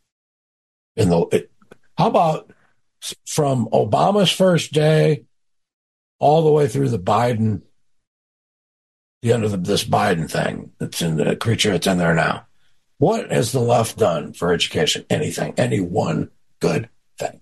How about from Obama's first day all the way through the end of this Biden thing that's in the creature that's in there now? What has the left done for education? Anything, any one good thing?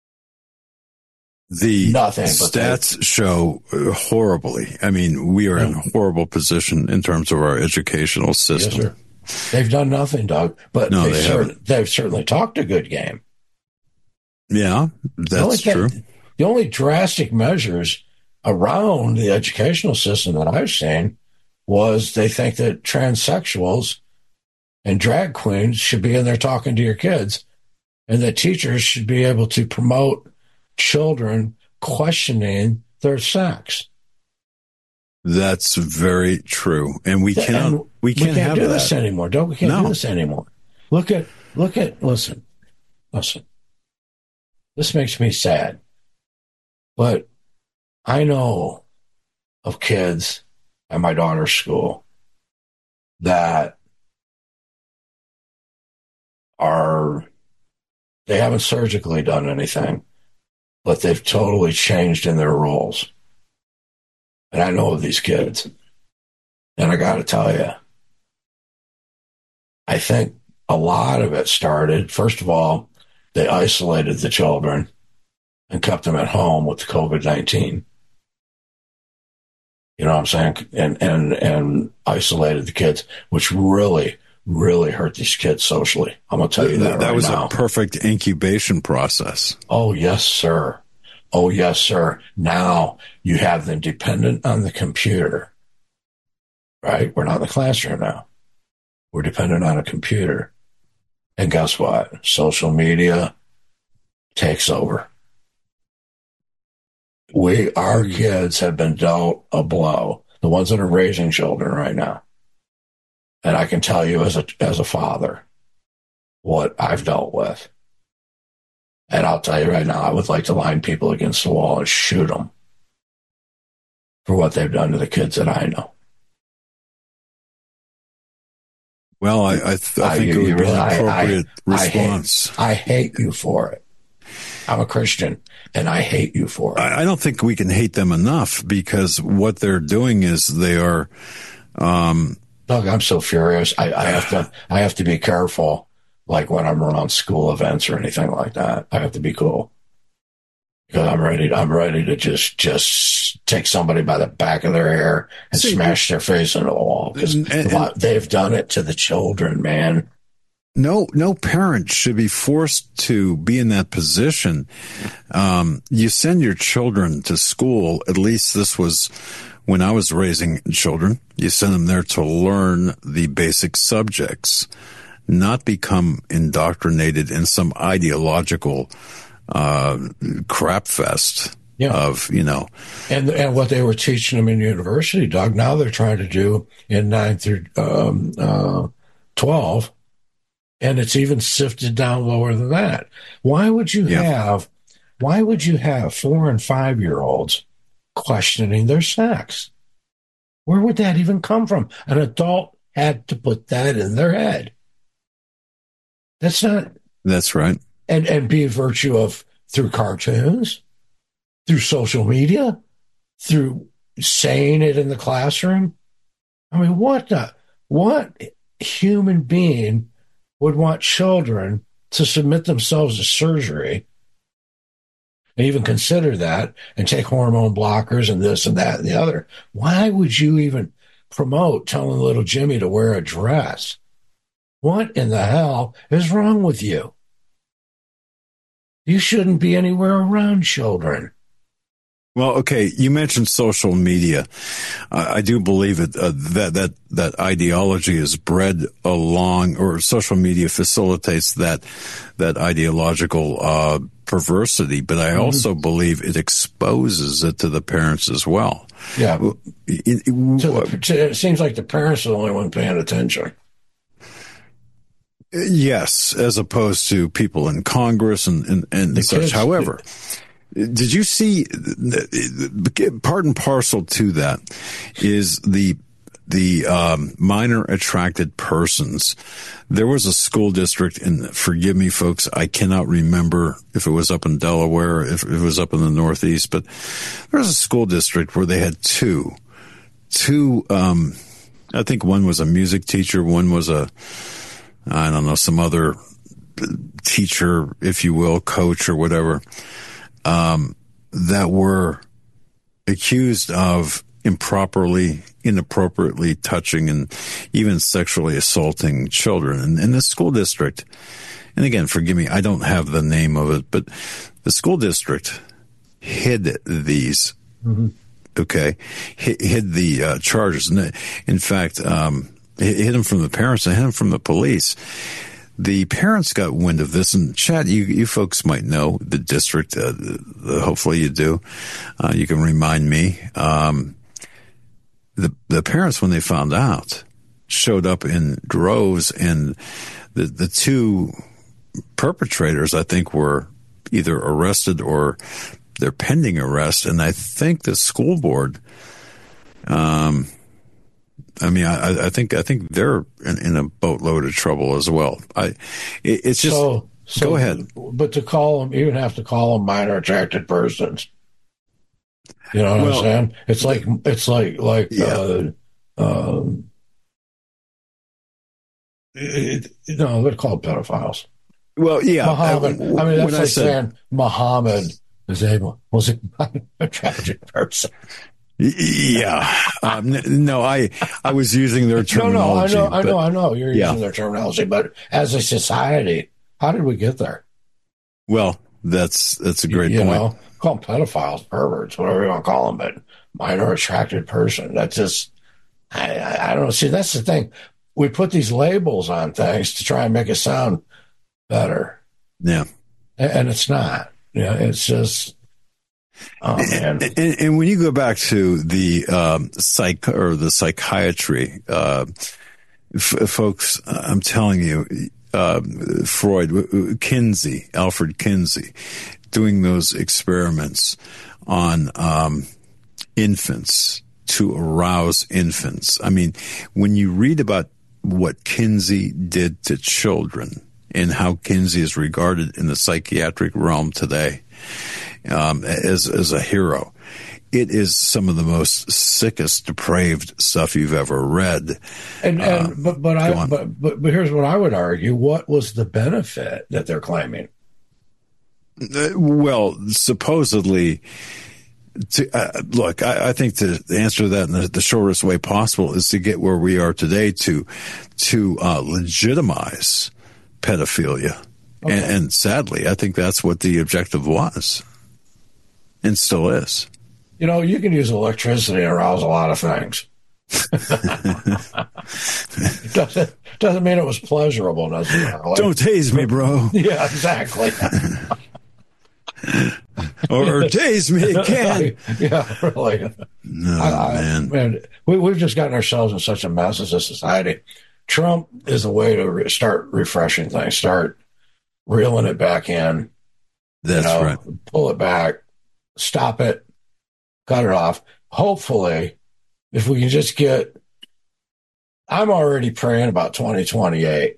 Nothing. Stats show horribly. I mean, we are in a horrible position in terms of our educational system. Yes, sir. They've done nothing, Doug, but they've certainly talked a good game. Yeah, that's true. The only drastic measures around the educational system that I've seen was they think that transsexuals and drag queens should be in there talking to your kids, and that teachers should be able to promote children questioning their sex. That's very true, and we can't have do this anymore. We can't do this anymore. Listen. This makes me sad, but I know of kids at my daughter's school that they haven't surgically done anything, but they've totally changed in their roles. And I know of these kids. And I got to tell you, I think a lot of it started, first of all, they isolated the children and kept them at home with COVID-19. You know what I'm saying? And isolated the kids, which really, really hurt these kids socially. I'm going to tell you that right now. That was a perfect incubation process. Oh, yes, sir. Oh, yes, sir. Now you have them dependent on the computer, right? We're not in the classroom now. We're dependent on a computer. And guess what? Social media takes over. Our kids have been dealt a blow, the ones that are raising children right now. And I can tell you as a father what I've dealt with. And I'll tell you right now, I would like to line people against the wall and shoot them for what they've done to the kids that I know. Well, I think it would be an appropriate response. I hate you for it. I'm a Christian, and I hate you for it. I don't think we can hate them enough, because what they're doing is they are. Doug, I'm so furious. I have to be careful, like when I'm around school events or anything like that. I have to be cool, because I'm ready to just take somebody by the back of their hair and smash their face into the wall, because they've done it to the children, man. No parent should be forced to be in that position. You send your children to school. At least this was when I was raising children. You send them there to learn the basic subjects, not become indoctrinated in some ideological crap fest of, And what they were teaching them in university, Doug, now they're trying to do in 9th through 12, and it's even sifted down lower than that. Why would you have 4 and 5-year-olds questioning their sex? Where would that even come from? An adult had to put that in their head. That's right. And be a virtue of through cartoons, through social media, through saying it in the classroom. I mean, what human being would want children to submit themselves to surgery and even consider that and take hormone blockers and this and that and the other? Why would you even promote telling little Jimmy to wear a dress? What in the hell is wrong with you? You shouldn't be anywhere around children. Well, okay, you mentioned social media. I do believe that ideology is bred along, or social media facilitates that ideological perversity. But I also believe it exposes it to the parents as well. Yeah, it seems like the parents are the only one paying attention. Yes, as opposed to people in Congress and such. Kids, however, did you see, part and parcel to that is the minor attracted persons. There was a school district, and forgive me, folks, I cannot remember if it was up in Delaware, if it was up in the Northeast, but there was a school district where they had two, I think one was a music teacher, one was some other teacher, if you will, coach or whatever, that were accused of inappropriately touching and even sexually assaulting children. And in the school district, and again, forgive me, I don't have the name of it, but the school district hid these, okay, hid the charges. In fact, hid them from the parents and hid them from the police. The parents got wind of this, and Chad, you folks might know the district. Hopefully you do. You can remind me. The parents, when they found out, showed up in droves, and the two perpetrators, I think, were either arrested or they're pending arrest. And I think the school board, I think they're in a boatload of trouble as well. It's just so go ahead. But to call them, you even have to call them minor attracted persons. You know what I'm saying? It's like yeah. They're called pedophiles. Well, yeah. Muhammad. I mean, that's like saying Muhammad was a minor attracted person. Yeah. No, I was using their terminology. No, I know. You're using their terminology, but as a society, how did we get there? Well, that's a great point. Call them pedophiles, perverts, whatever you want to call them, but minor attracted person. That's just, I don't know. See, that's the thing. We put these labels on things to try and make it sound better. Yeah. And it's not. Yeah, it's just... Oh, man. And when you go back to the psychiatry, folks, I'm telling you, Alfred Kinsey, doing those experiments on infants to arouse infants. I mean, when you read about what Kinsey did to children and how Kinsey is regarded in the psychiatric realm today, as a hero, it is some of the most sickest, depraved stuff you've ever read. But here's what I would argue: what was the benefit that they're claiming? Well, supposedly, look, I think to answer that in the shortest way possible is to get where we are today to legitimize pedophilia. Okay. And sadly, I think that's what the objective was. And still is. You can use electricity to arouse a lot of things. Doesn't mean it was pleasurable, does it? Don't tase me, bro. Yeah, exactly. or tase me again. Yeah, really. No, man. We've just gotten ourselves in such a mess as a society. Trump is a way to start refreshing things, start reeling it back in. That's right. Pull it back, stop it, cut it off. Hopefully, if we can just get, I'm already praying about 2028.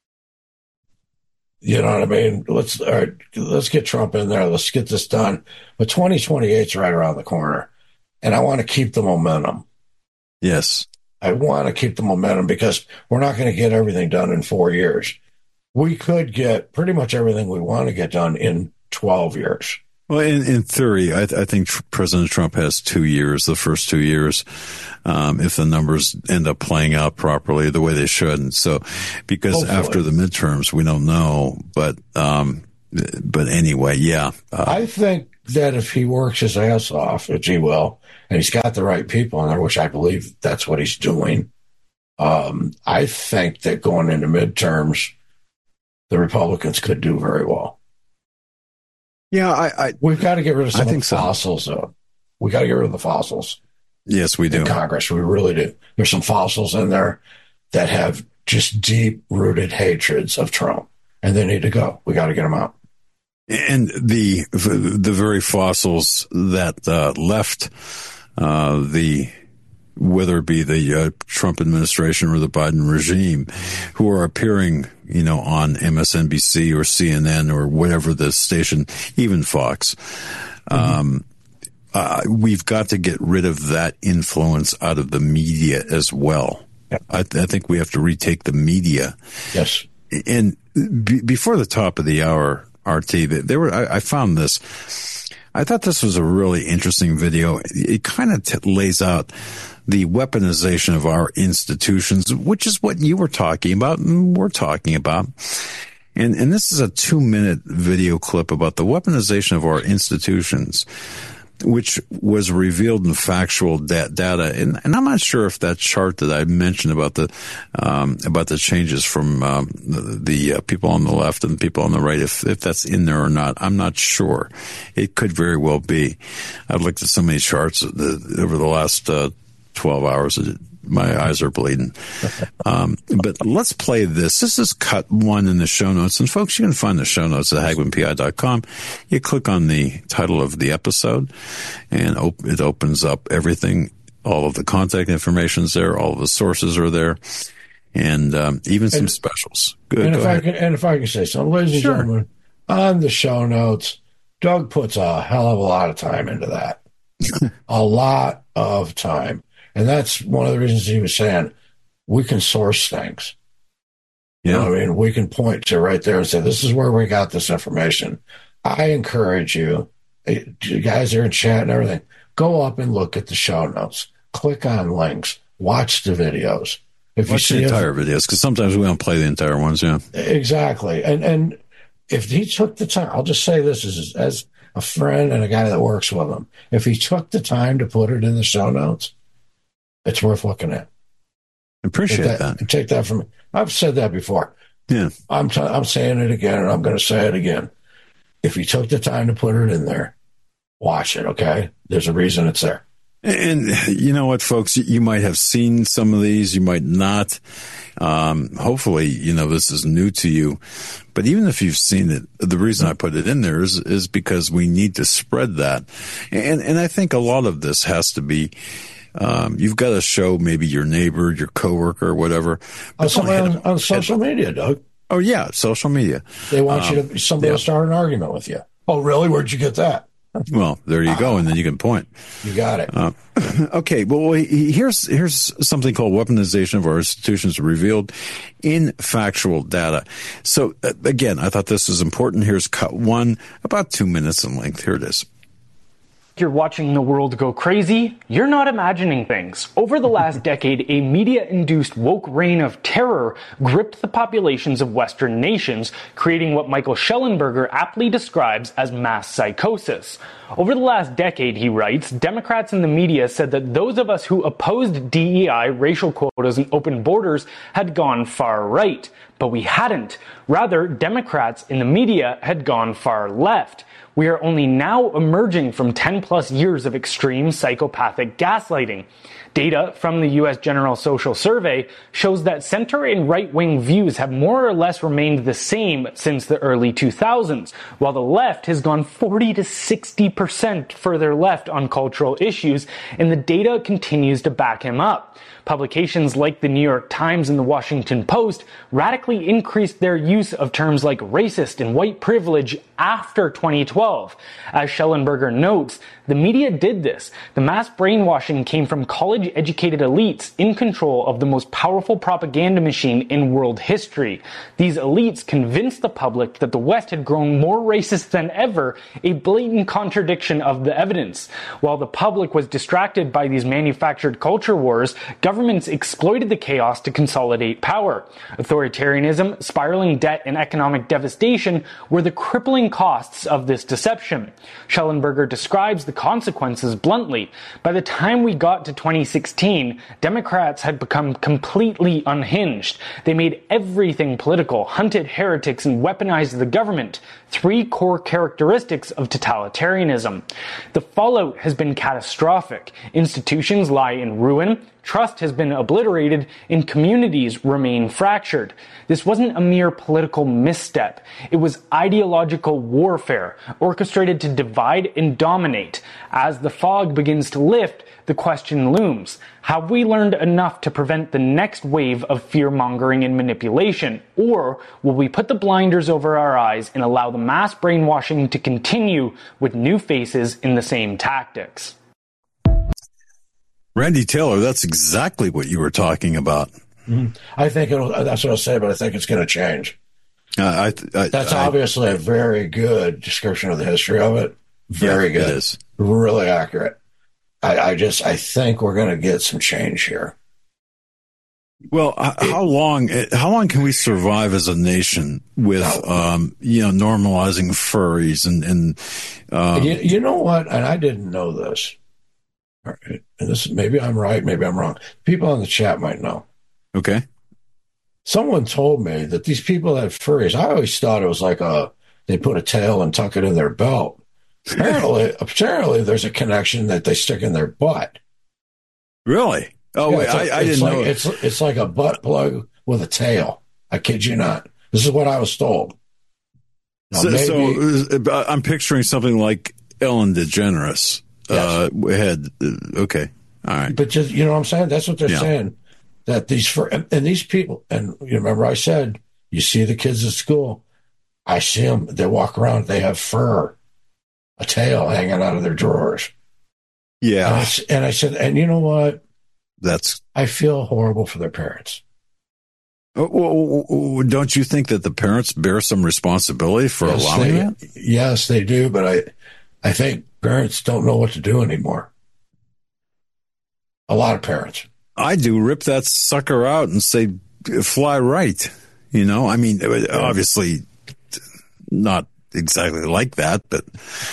You know what I mean? Let's get Trump in there. Let's get this done. But 2028 is right around the corner. And I want to keep the momentum. Yes. I want to keep the momentum because we're not going to get everything done in 4 years. We could get pretty much everything we want to get done in 12 years. Well, in theory, I think President Trump has 2 years, the first 2 years, if the numbers end up playing out properly the way they should. And so, because hopefully, after the midterms, we don't know. But anyway, yeah. I think that if he works his ass off, which he will, and he's got the right people in there, which I believe that's what he's doing, I think that going into midterms, the Republicans could do very well. Yeah, we've got to get rid of some of the fossils, though. We got to get rid of the fossils. Yes, we do. In Congress, we really do. There's some fossils in there that have just deep-rooted hatreds of Trump, and they need to go. We got to get them out. And the very fossils that left whether it be the Trump administration or the Biden regime, who are appearing, on MSNBC or CNN or whatever the station, even Fox. We've got to get rid of that influence out of the media as well. Yep. I think we have to retake the media. Yes. And before the top of the hour, RT, I found this. I thought this was a really interesting video. It kind of lays out the weaponization of our institutions, which is what you were talking about and we're talking about. And this is a 2-minute video clip about the weaponization of our institutions, which was revealed in factual data. And I'm not sure if that chart that I mentioned about the changes from the people on the left and people on the right, if that's in there or not, I'm not sure. It could very well be. I've looked at so many charts over the last 12 hours. My eyes are bleeding. But let's play this. This is cut 1 in the show notes. And folks, you can find the show notes at HagmannPI.com. You click on the title of the episode and it opens up everything. All of the contact information is there. All of the sources are there. And even some specials. Good. And if I can say something, ladies and gentlemen, on the show notes, Doug puts a hell of a lot of time into that. A lot of time. And that's one of the reasons he was saying we can source things. Yeah. You know what I mean? We can point to right there and say, this is where we got this information. I encourage you guys are in chat and everything, go up and look at the show notes. Click on links. Watch the videos. Watch the entire videos, because sometimes we don't play the entire ones, yeah. Exactly. And if he took the time, I'll just say this as a friend and a guy that works with him, if he took the time to put it in the show notes, it's worth looking at. Appreciate that. Take that from me. I've said that before. Yeah. I'm saying it again, and I'm going to say it again. If you took the time to put it in there, watch it, okay? There's a reason it's there. And you know what, folks? You might have seen some of these. You might not. Hopefully, this is new to you. But even if you've seen it, the reason I put it in there is because we need to spread that. And I think a lot of this has to be, you've got to show maybe your neighbor, your coworker, or whatever. On social media, Doug. Oh, yeah, social media. They want somebody to start an argument with you. Oh, really? Where'd you get that? Well, there you go, and then you can point. You got it. Okay, well, here's something called weaponization of our institutions revealed in factual data. So, again, I thought this was important. Here's cut 1, about 2 minutes in length. Here it is. You're watching the world go crazy, you're not imagining things. Over the last decade, a media-induced woke reign of terror gripped the populations of Western nations, creating what Michael Schellenberger aptly describes as mass psychosis. Over the last decade, he writes, Democrats in the media said that those of us who opposed DEI, racial quotas, and open borders had gone far right. But we hadn't. Rather, Democrats in the media had gone far left. We are only now emerging from 10 plus years of extreme psychopathic gaslighting. Data from the U.S. General Social Survey shows that center and right-wing views have more or less remained the same since the early 2000s, while the left has gone 40 to 60% further left on cultural issues, and the data continues to back him up. Publications like the New York Times and the Washington Post radically increased their use of terms like racist and white privilege after 2012. As Schellenberger notes, the media did this. The mass brainwashing came from college-educated elites in control of the most powerful propaganda machine in world history. These elites convinced the public that the West had grown more racist than ever, a blatant contradiction of the evidence. While the public was distracted by these manufactured culture wars, governments exploited the chaos to consolidate power. Authoritarianism, spiraling debt, and economic devastation were the crippling costs of this deception. Schellenberger describes the consequences bluntly. By the time we got to 2016, Democrats had become completely unhinged. They made everything political, hunted heretics, and weaponized the government. 3 core characteristics of totalitarianism. The fallout has been catastrophic. Institutions lie in ruin. Trust has been obliterated and communities remain fractured. This wasn't a mere political misstep. It was ideological warfare, orchestrated to divide and dominate. As the fog begins to lift, the question looms. Have we learned enough to prevent the next wave of fear-mongering and manipulation? Or will we put the blinders over our eyes and allow the mass brainwashing to continue with new faces in the same tactics? Randy Taylor, that's exactly what you were talking about. Mm-hmm. I think that's what I'll say, but I think it's going to change. That's obviously a very good description of the history of it. Very good. It is. Really accurate. I think we're going to get some change here. Well, how long can we survive as a nation with, normalizing furries and you know what? And I didn't know this. All right. And this, maybe I'm right, maybe I'm wrong. People in the chat might know. Okay. Someone told me that these people that have furries, I always thought it was like they put a tail and tuck it in their belt. Apparently there's a connection that they stick in their butt. Really? Oh, yeah, wait, I didn't know. It's like a butt plug with a tail. I kid you not. This is what I was told. Now, so I'm picturing something like Ellen DeGeneres. Yes. Okay. All right. But just, you know what I'm saying? That's what they're saying. That these people, and you remember I said, you see the kids at school, I see them, they walk around, they have fur, a tail hanging out of their drawers. Yeah. And I said, and you know what? I feel horrible for their parents. Well, don't you think that the parents bear some responsibility for allowing that? Yes, they do. But I think parents don't know what to do anymore. A lot of parents. I do. Rip that sucker out and say, fly right. You know, I mean, obviously not exactly like that, but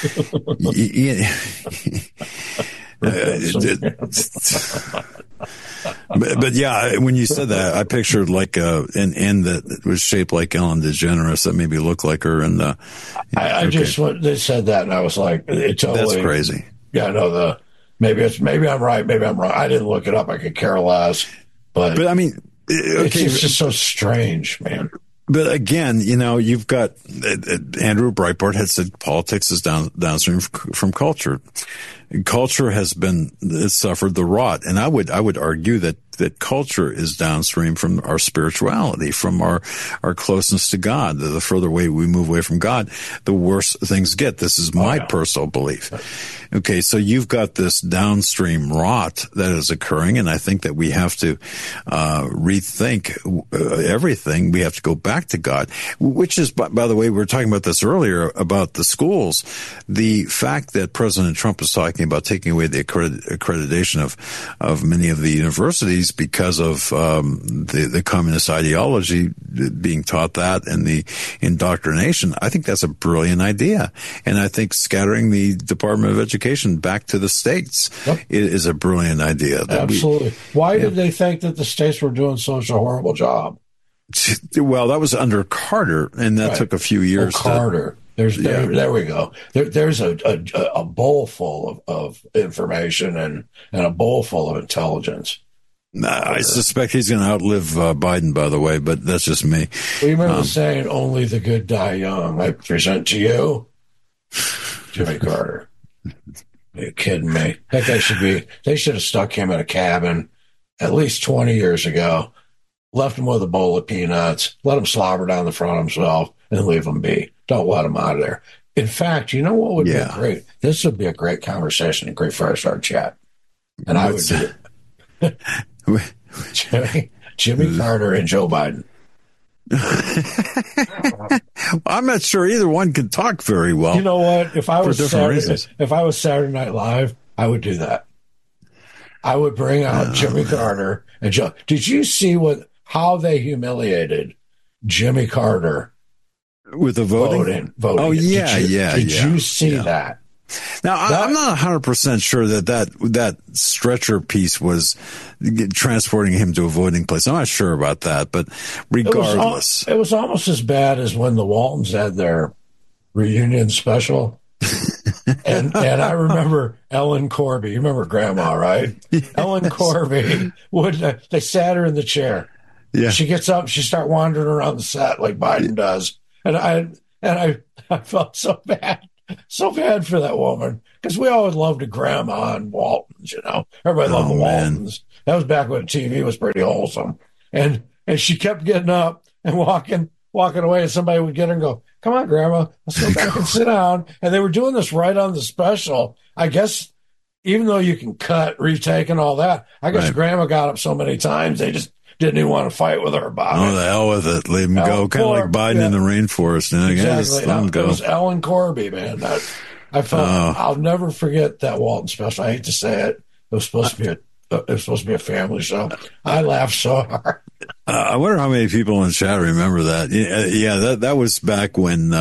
but yeah, when you said that, I pictured like an end that was shaped like Ellen DeGeneres that maybe looked like her. And they said that, and I was like, it's totally, that's crazy. Yeah, no, maybe I'm right, maybe I'm wrong. I didn't look it up. I could care less. But I mean, it's just so strange, man. But again, you know, you've got Andrew Breitbart had said politics is downstream from culture. Culture has suffered the rot, and I would argue that culture is downstream from our spirituality, from our closeness to God. The further away we move away from God, the worse things get. This is my personal belief. Okay, so you've got this downstream rot that is occurring, and I think that we have to rethink everything. We have to go back to God, which is, by the way, we were talking about this earlier about the schools. The fact that President Trump is talking about taking away the accreditation of many of the universities because of the communist ideology being taught that and the indoctrination, I think that's a brilliant idea. And I think scattering the Department of Education back to the states is a brilliant idea. Absolutely. Why did they think that the states were doing such a horrible job? Well, that was under Carter, and that took a few years. Carter. There we go. There's a bowl full of information and a bowl full of intelligence. I suspect he's going to outlive Biden, by the way, but that's just me. We remember saying, only the good die young. I present to you Jimmy Carter. Are you kidding me? That guy they should have stuck him in a cabin at least 20 years ago, left him with a bowl of peanuts, let him slobber down the front of himself, and leave him be. Don't let him out of there. In fact, you know what would be great? This would be a great conversation, a great fireside chat. And I would do it. Jimmy Carter and Joe Biden. I'm not sure either one can talk very well. You know what? If I was Saturday Night Live, I would do that. I would bring out Jimmy Carter and Joe. Did you see how they humiliated Jimmy Carter with the voting? Oh yeah, Did you see that? Now, I'm not 100% sure that stretcher piece was transporting him to a voting place. I'm not sure about that, but regardless. It was almost as bad as when the Waltons had their reunion special. and I remember Ellen Corby. You remember Grandma, right? Yes. Ellen Corby they sat her in the chair. Yeah. She gets up, she starts wandering around the set like Biden does. And I felt so bad. So bad for that woman, because we always loved a Grandma and Waltons, Everybody loved the Waltons. That was back when TV was pretty wholesome. And she kept getting up and walking away, and somebody would get her and go, "Come on, Grandma, let's go back and sit down." And they were doing this right on the special. I guess even though you can cut, retake, and all that, I guess Grandma got up so many times they just didn't even want to fight with her about it. Oh, the hell with it. Leave him go. Kind of like Biden in the rainforest. Exactly. It was Ellen Corby, man. I felt, I'll never forget that Walton special. I hate to say it. It was supposed to be a family show. I laughed so hard. I wonder how many people in the chat remember that. Yeah, that was back when,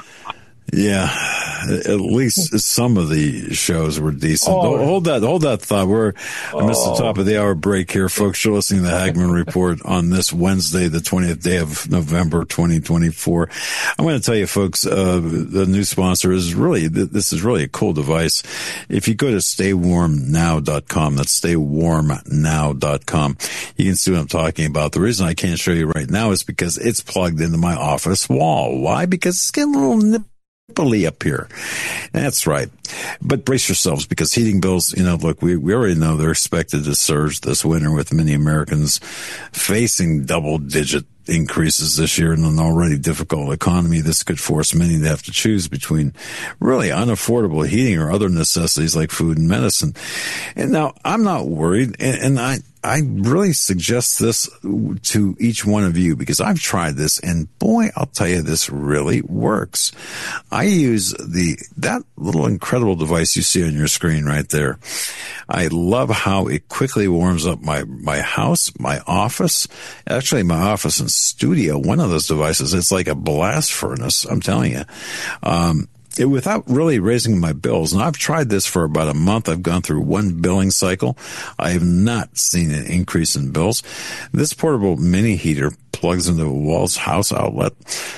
at least some of the shows were decent. Hold that thought. I missed the top of the hour break here, folks. You're listening to the Hagmann Report on this Wednesday, the 20th day of November, 2024. I'm going to tell you, folks, the new sponsor is this is really a cool device. If you go to staywarmnow.com, that's staywarmnow.com, you can see what I'm talking about. The reason I can't show you right now is because it's plugged into my office wall. Why? Because it's getting a little nipply up here. That's right. But brace yourselves, because heating bills, look, we already know they're expected to surge this winter, with many Americans facing double-digit increases this year in an already difficult economy. This could force many to have to choose between really unaffordable heating or other necessities like food and medicine. And now, I'm not worried, and I really suggest this to each one of you, because I've tried this, and boy, I'll tell you, this really works. I use that little incredible device you see on your screen right there. I love how it quickly warms up my house, my office, actually my office and studio. One of those devices, it's like a blast furnace, I'm telling you. Without really raising my bills. And I've tried this for about a month. I've gone through one billing cycle. I have not seen an increase in bills. This portable mini heater plugs into a wall's house outlet.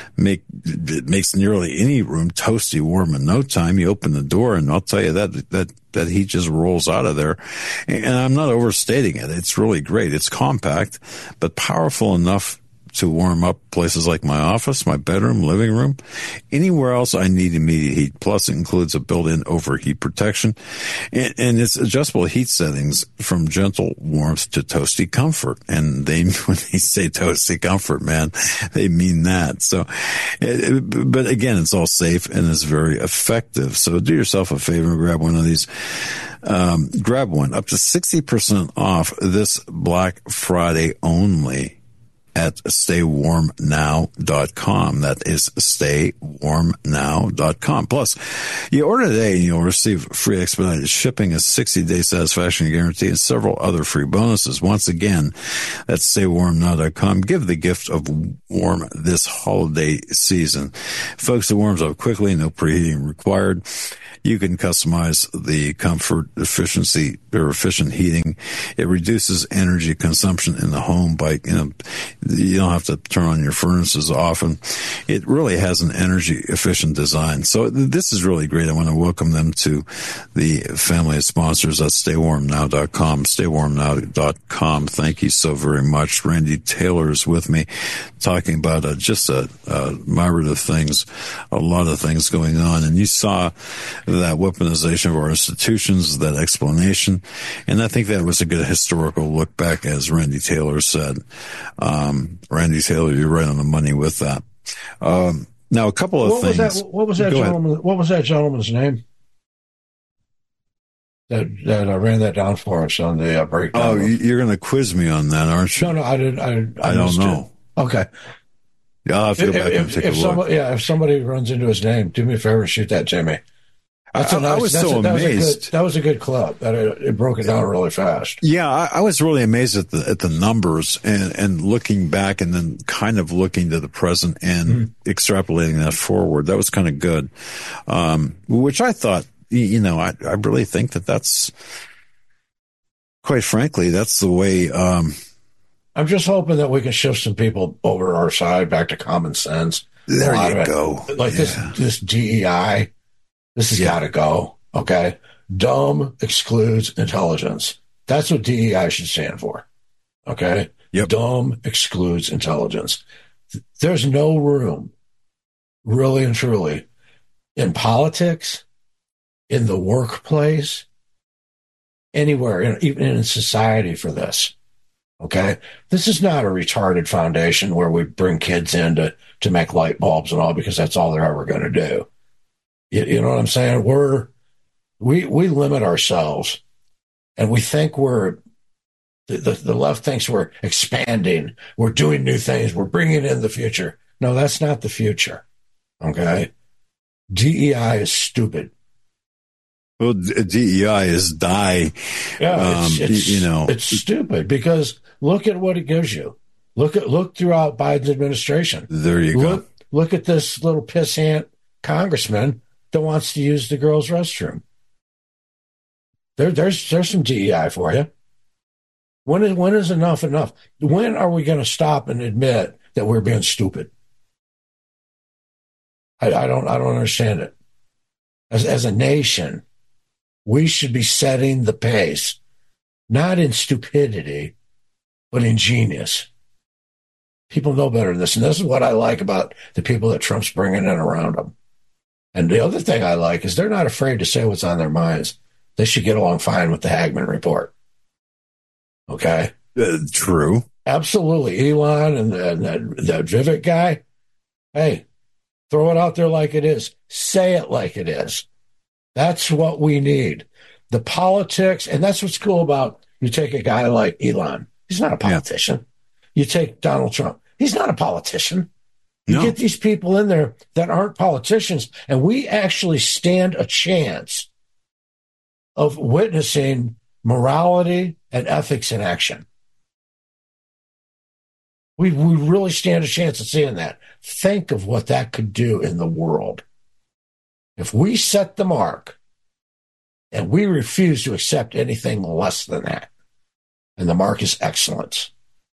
It makes nearly any room toasty warm in no time. You open the door, and I'll tell you that heat just rolls out of there. And I'm not overstating it. It's really great. It's compact, but powerful enough to warm up places like my office, my bedroom, living room, anywhere else I need immediate heat. Plus, it includes a built-in overheat protection, and it's adjustable heat settings from gentle warmth to toasty comfort. And when they say toasty comfort, man, they mean that. So, but again, it's all safe and it's very effective. So do yourself a favor and grab one of these. Grab one up to 60% off this Black Friday only at staywarmnow.com. That is staywarmnow.com. Plus, you order today and you'll receive free expedited shipping, a 60-day satisfaction guarantee, and several other free bonuses. Once again, that's staywarmnow.com. Give the gift of warm this holiday season. Folks, it warms up quickly, no preheating required. You can customize the comfort, efficiency, or efficient heating. It reduces energy consumption in the home by, You don't have to turn on your furnaces often. It really has an energy efficient design. So this is really great. I want to welcome them to the family of sponsors at StayWarmNow.com. StayWarmNow.com. Thank you so very much. Randy Taylor is with me talking about just a myriad of things, a lot of things going on. And you saw that weaponization of our institutions, that explanation. And I think that was a good historical look back, as Randy Taylor said. Randy Taylor, you're right on the money with that. Now, a couple of things. What was that gentleman's name? That ran that down for us on the breakdown. Oh, you're going to quiz me on that, aren't you? No, I didn't. I don't know. It. Okay. Yeah, I'll have to go back and take a look. If somebody runs into his name, do me a favor and shoot that to me. I was so amazed. That was a good club. That it broke it down really fast. Yeah, I was really amazed at the numbers and looking back and then kind of looking to the present and extrapolating that forward. That was kind of good. Which I thought, I really think that's, quite frankly, that's the way. I'm just hoping that we can shift some people over to our side, back to common sense. There you go. Like this DEI. This has got to go, okay? Dumb excludes intelligence. That's what DEI should stand for, okay? Yep. Dumb excludes intelligence. There's no room, really and truly, in politics, in the workplace, anywhere, even in society for this, okay? This is not a retarded foundation where we bring kids in to make light bulbs and all because that's all they're ever going to do. You know what I'm saying? We limit ourselves, and we think the left thinks we're expanding, we're doing new things, we're bringing in the future. No, that's not the future. Okay, DEI is stupid. Well, DEI is die. Yeah, it's stupid because look at what it gives you. Look throughout Biden's administration. There you go. Look at this little pissant congressman that wants to use the girls' restroom. There's some DEI for you. When is enough enough? When are we going to stop and admit that we're being stupid? I don't understand it. As a nation, we should be setting the pace, not in stupidity, but in genius. People know better than this, and this is what I like about the people that Trump's bringing in around them. And the other thing I like is they're not afraid to say what's on their minds. They should get along fine with the Hagman report. Okay? True. Absolutely. Elon and that Vivek guy, hey, throw it out there like it is. Say it like it is. That's what we need. The politics, and that's what's cool about you take a guy like Elon. He's not a politician. Yeah. You take Donald Trump. He's not a politician. You get these people in there that aren't politicians, and we actually stand a chance of witnessing morality and ethics in action. We really stand a chance of seeing that. Think of what that could do in the world. If we set the mark and we refuse to accept anything less than that, and the mark is excellence.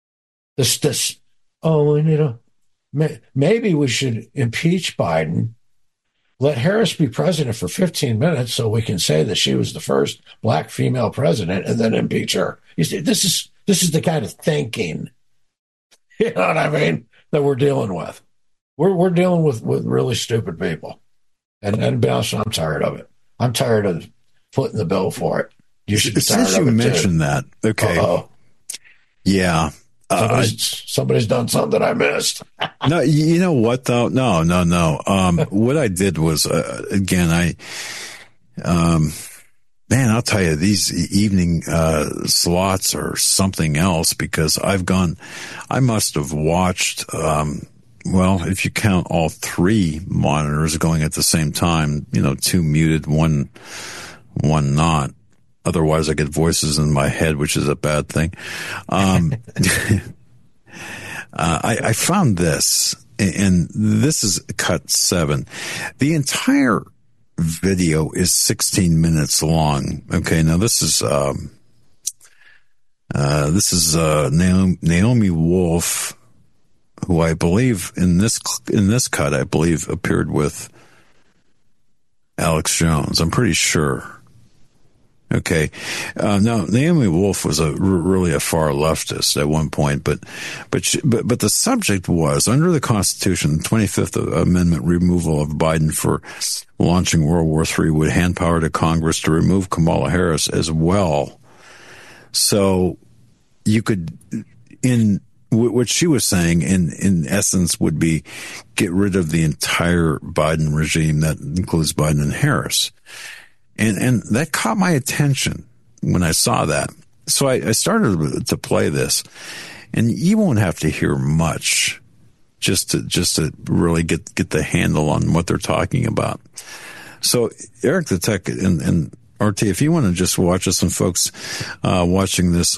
Maybe we should impeach Biden, let Harris be president for 15 minutes so we can say that she was the first black female president, and then impeach her. You see, this is the kind of thinking, you know what I mean, that we're dealing with. We're dealing with really stupid people. And to be honest, I'm tired of it. I'm tired of footing the bill for it. You should be tired of it. Since you mentioned that, okay. Uh-oh. Yeah. Somebody's done something that I missed. No, you know what though? No. What I did was, again, I'll tell you, these evening slots are something else because I must have watched, if you count all three monitors going at the same time, two muted, one not. Otherwise, I get voices in my head, which is a bad thing. I found this, and this is cut 7. The entire video is 16 minutes long. Okay, now this is Naomi Wolf who I believe in this cut, I believe appeared with Alex Jones. I'm pretty sure. Okay. Now Naomi Wolf was really a far leftist at one point, but the subject was under the Constitution, the 25th Amendment removal of Biden for launching World War III would hand power to Congress to remove Kamala Harris as well. So you could, what she was saying in essence would be get rid of the entire Biden regime. That includes Biden and Harris. And that caught my attention when I saw that. So I started to play this, and you won't have to hear much just to really get the handle on what they're talking about. So Eric the Tech and RT, if you want to just watch us, some folks watching this,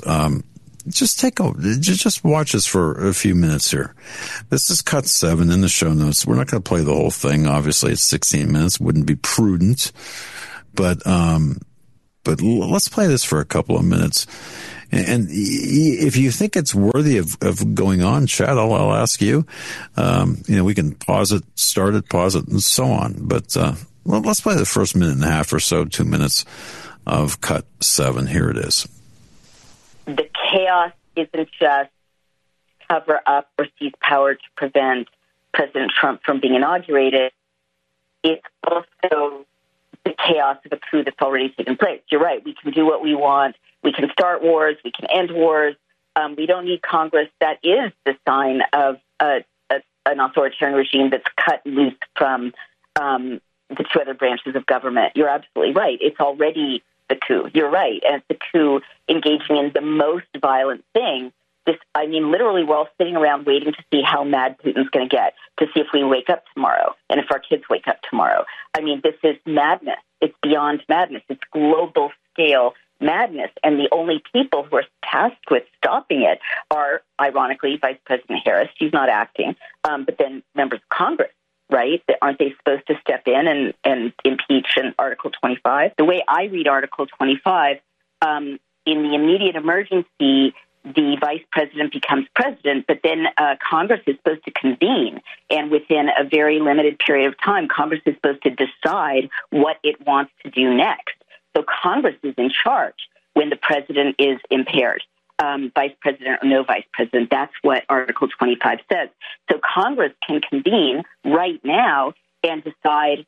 just watch us for a few minutes here. This is cut 7 in the show notes. We're not going to play the whole thing. Obviously, it's 16 minutes. Wouldn't be prudent. But let's play this for a couple of minutes. And if you think it's worthy of going on, Chad, I'll ask you. We can pause it, start it, pause it, and so on. But let's play the first minute and a half or so, 2 minutes of cut 7. Here it is. The chaos isn't just cover up or seize power to prevent President Trump from being inaugurated. It's also the chaos of a coup that's already taken place. You're right. We can do what we want. We can start wars. We can end wars. We don't need Congress. That is the sign of an authoritarian regime that's cut loose from the two other branches of government. You're absolutely right. It's already the coup. You're right. And it's the coup engaging in the most violent thing. Literally, we're all sitting around waiting to see how mad Putin's going to get, to see if we wake up tomorrow and if our kids wake up tomorrow. This is madness. It's beyond madness. It's global scale madness. And the only people who are tasked with stopping it are, ironically, Vice President Harris. She's not acting. But then members of Congress, right? Aren't they supposed to step in and impeach in Article 25? The way I read Article 25, in the immediate emergency, the vice president becomes president, but then Congress is supposed to convene. And within a very limited period of time, Congress is supposed to decide what it wants to do next. So Congress is in charge when the president is impaired, vice president or no vice president. That's what Article 25 says. So Congress can convene right now and decide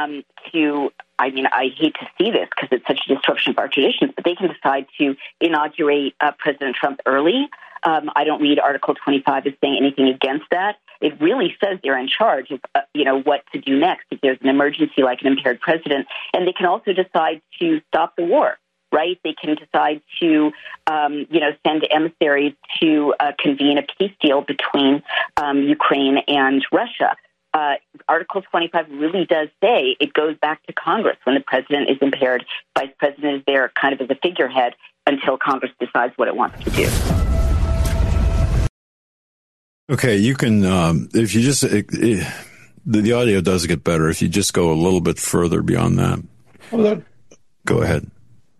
I hate to see this because it's such a disruption of our traditions, but they can decide to inaugurate President Trump early. I don't read Article 25 as saying anything against that. It really says they're in charge of, what to do next if there's an emergency like an impaired president. And they can also decide to stop the war, right? They can decide to, send emissaries to convene a peace deal between Ukraine and Russia. Article 25 really does say it goes back to Congress when the president is impaired. Vice president is there kind of as a figurehead until Congress decides what it wants to do. Okay, you can, if you just, the audio does get better if you just go a little bit further beyond that. Go ahead.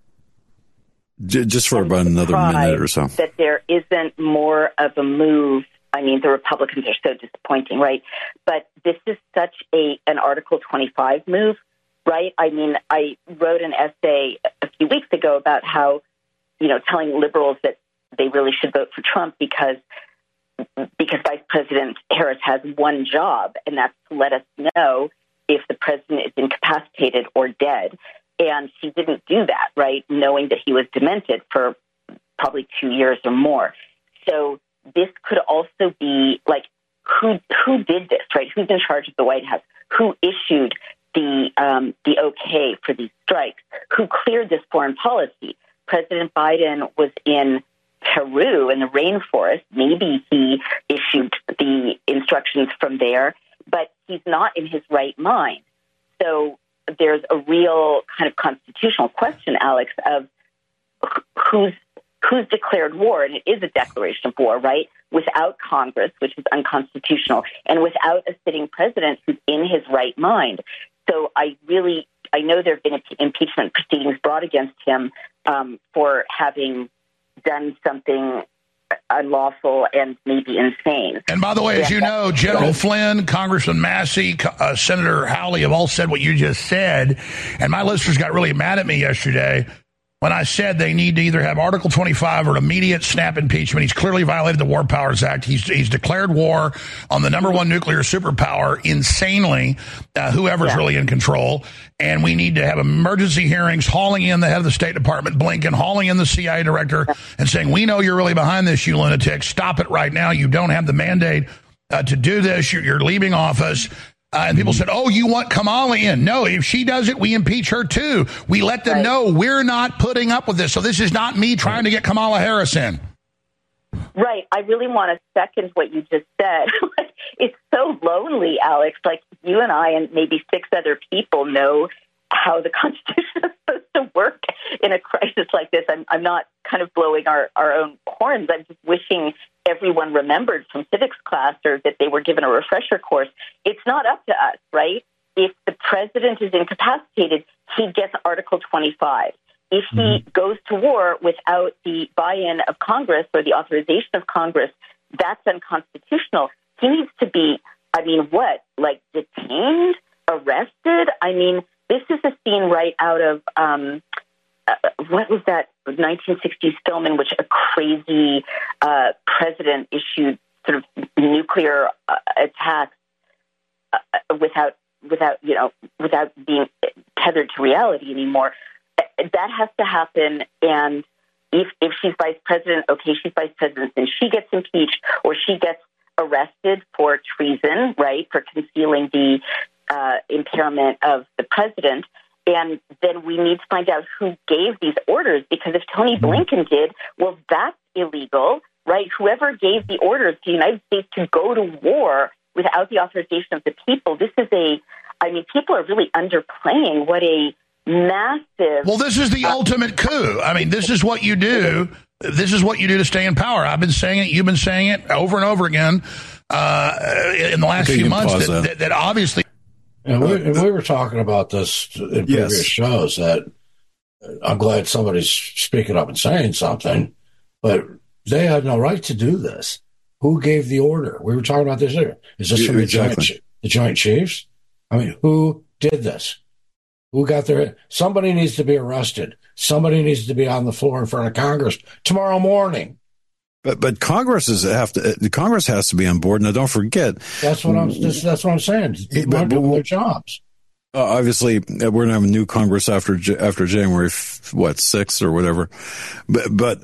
Just for about another minute or so. That there isn't more of a move. The Republicans are so disappointing, right? But this is such an Article 25 move, right? I wrote an essay a few weeks ago about how, telling liberals that they really should vote for Trump because Vice President Harris has one job, and that's to let us know if the president is incapacitated or dead. And she didn't do that, right, knowing that he was demented for probably 2 years or more. So this could also be like, who did this, right? Who's in charge of the White House? Who issued the okay for these strikes? Who cleared this foreign policy? President Biden was in Peru in the rainforest. Maybe he issued the instructions from there, but he's not in his right mind. So there's a real kind of constitutional question, Alex, of who's declared war, and it is a declaration of war, right, without Congress, which is unconstitutional, and without a sitting president who's in his right mind. So I know there have been impeachment proceedings brought against him for having done something unlawful and maybe insane. And by the way, as you know, General Flynn, Congressman Massey, Senator Hawley have all said what you just said. And my listeners got really mad at me yesterday when I said they need to either have Article 25 or immediate snap impeachment. He's clearly violated the War Powers Act. He's declared war on the number one nuclear superpower insanely, whoever's really in control. And we need to have emergency hearings, hauling in the head of the State Department, Blinken, hauling in the CIA director, and saying, we know you're really behind this, you lunatic. Stop it right now. You don't have the mandate to do this. You're leaving office. And people said, oh, you want Kamala in? No, if she does it, we impeach her too. We let them know we're not putting up with this. So this is not me trying to get Kamala Harris in. Right. I really want to second what you just said. It's so lonely, Alex. Like, you and I and maybe 6 other people know how the Constitution is supposed to work in a crisis like this. I'm not kind of blowing our own horns. I'm just wishing everyone remembered from civics class or that they were given a refresher course. It's not up to us, right? If the president is incapacitated, he gets Article 25. If he goes to war without the buy-in of Congress or the authorization of Congress, that's unconstitutional. He needs to be, detained, arrested? This is a scene right out of, what was that 1960s film in which a crazy president issued sort of nuclear attacks without being tethered to reality anymore. That has to happen, and if she's vice president, okay, she's vice president, and she gets impeached or she gets arrested for treason, right, for concealing the impairment of the president. And then we need to find out who gave these orders, because if Tony Blinken did, well, that's illegal, right? Whoever gave the orders to the United States to go to war without the authorization of the people, this is people are really underplaying what a massive... Well, this is the ultimate coup. This is what you do. This is what you do to stay in power. I've been saying it. You've been saying it over and over again in the last few months that obviously... And we were talking about this in previous shows, that I'm glad somebody's speaking up and saying something, but they had no right to do this. Who gave the order? We were talking about this earlier. Is this from the Joint Chiefs? Who did this? Who got there? Somebody needs to be arrested. Somebody needs to be on the floor in front of Congress tomorrow morning. But Congress has to be on board. Now, don't forget. That's what I'm saying. People aren't doing their jobs. Obviously, we're going to have a new Congress after January 6th or whatever. But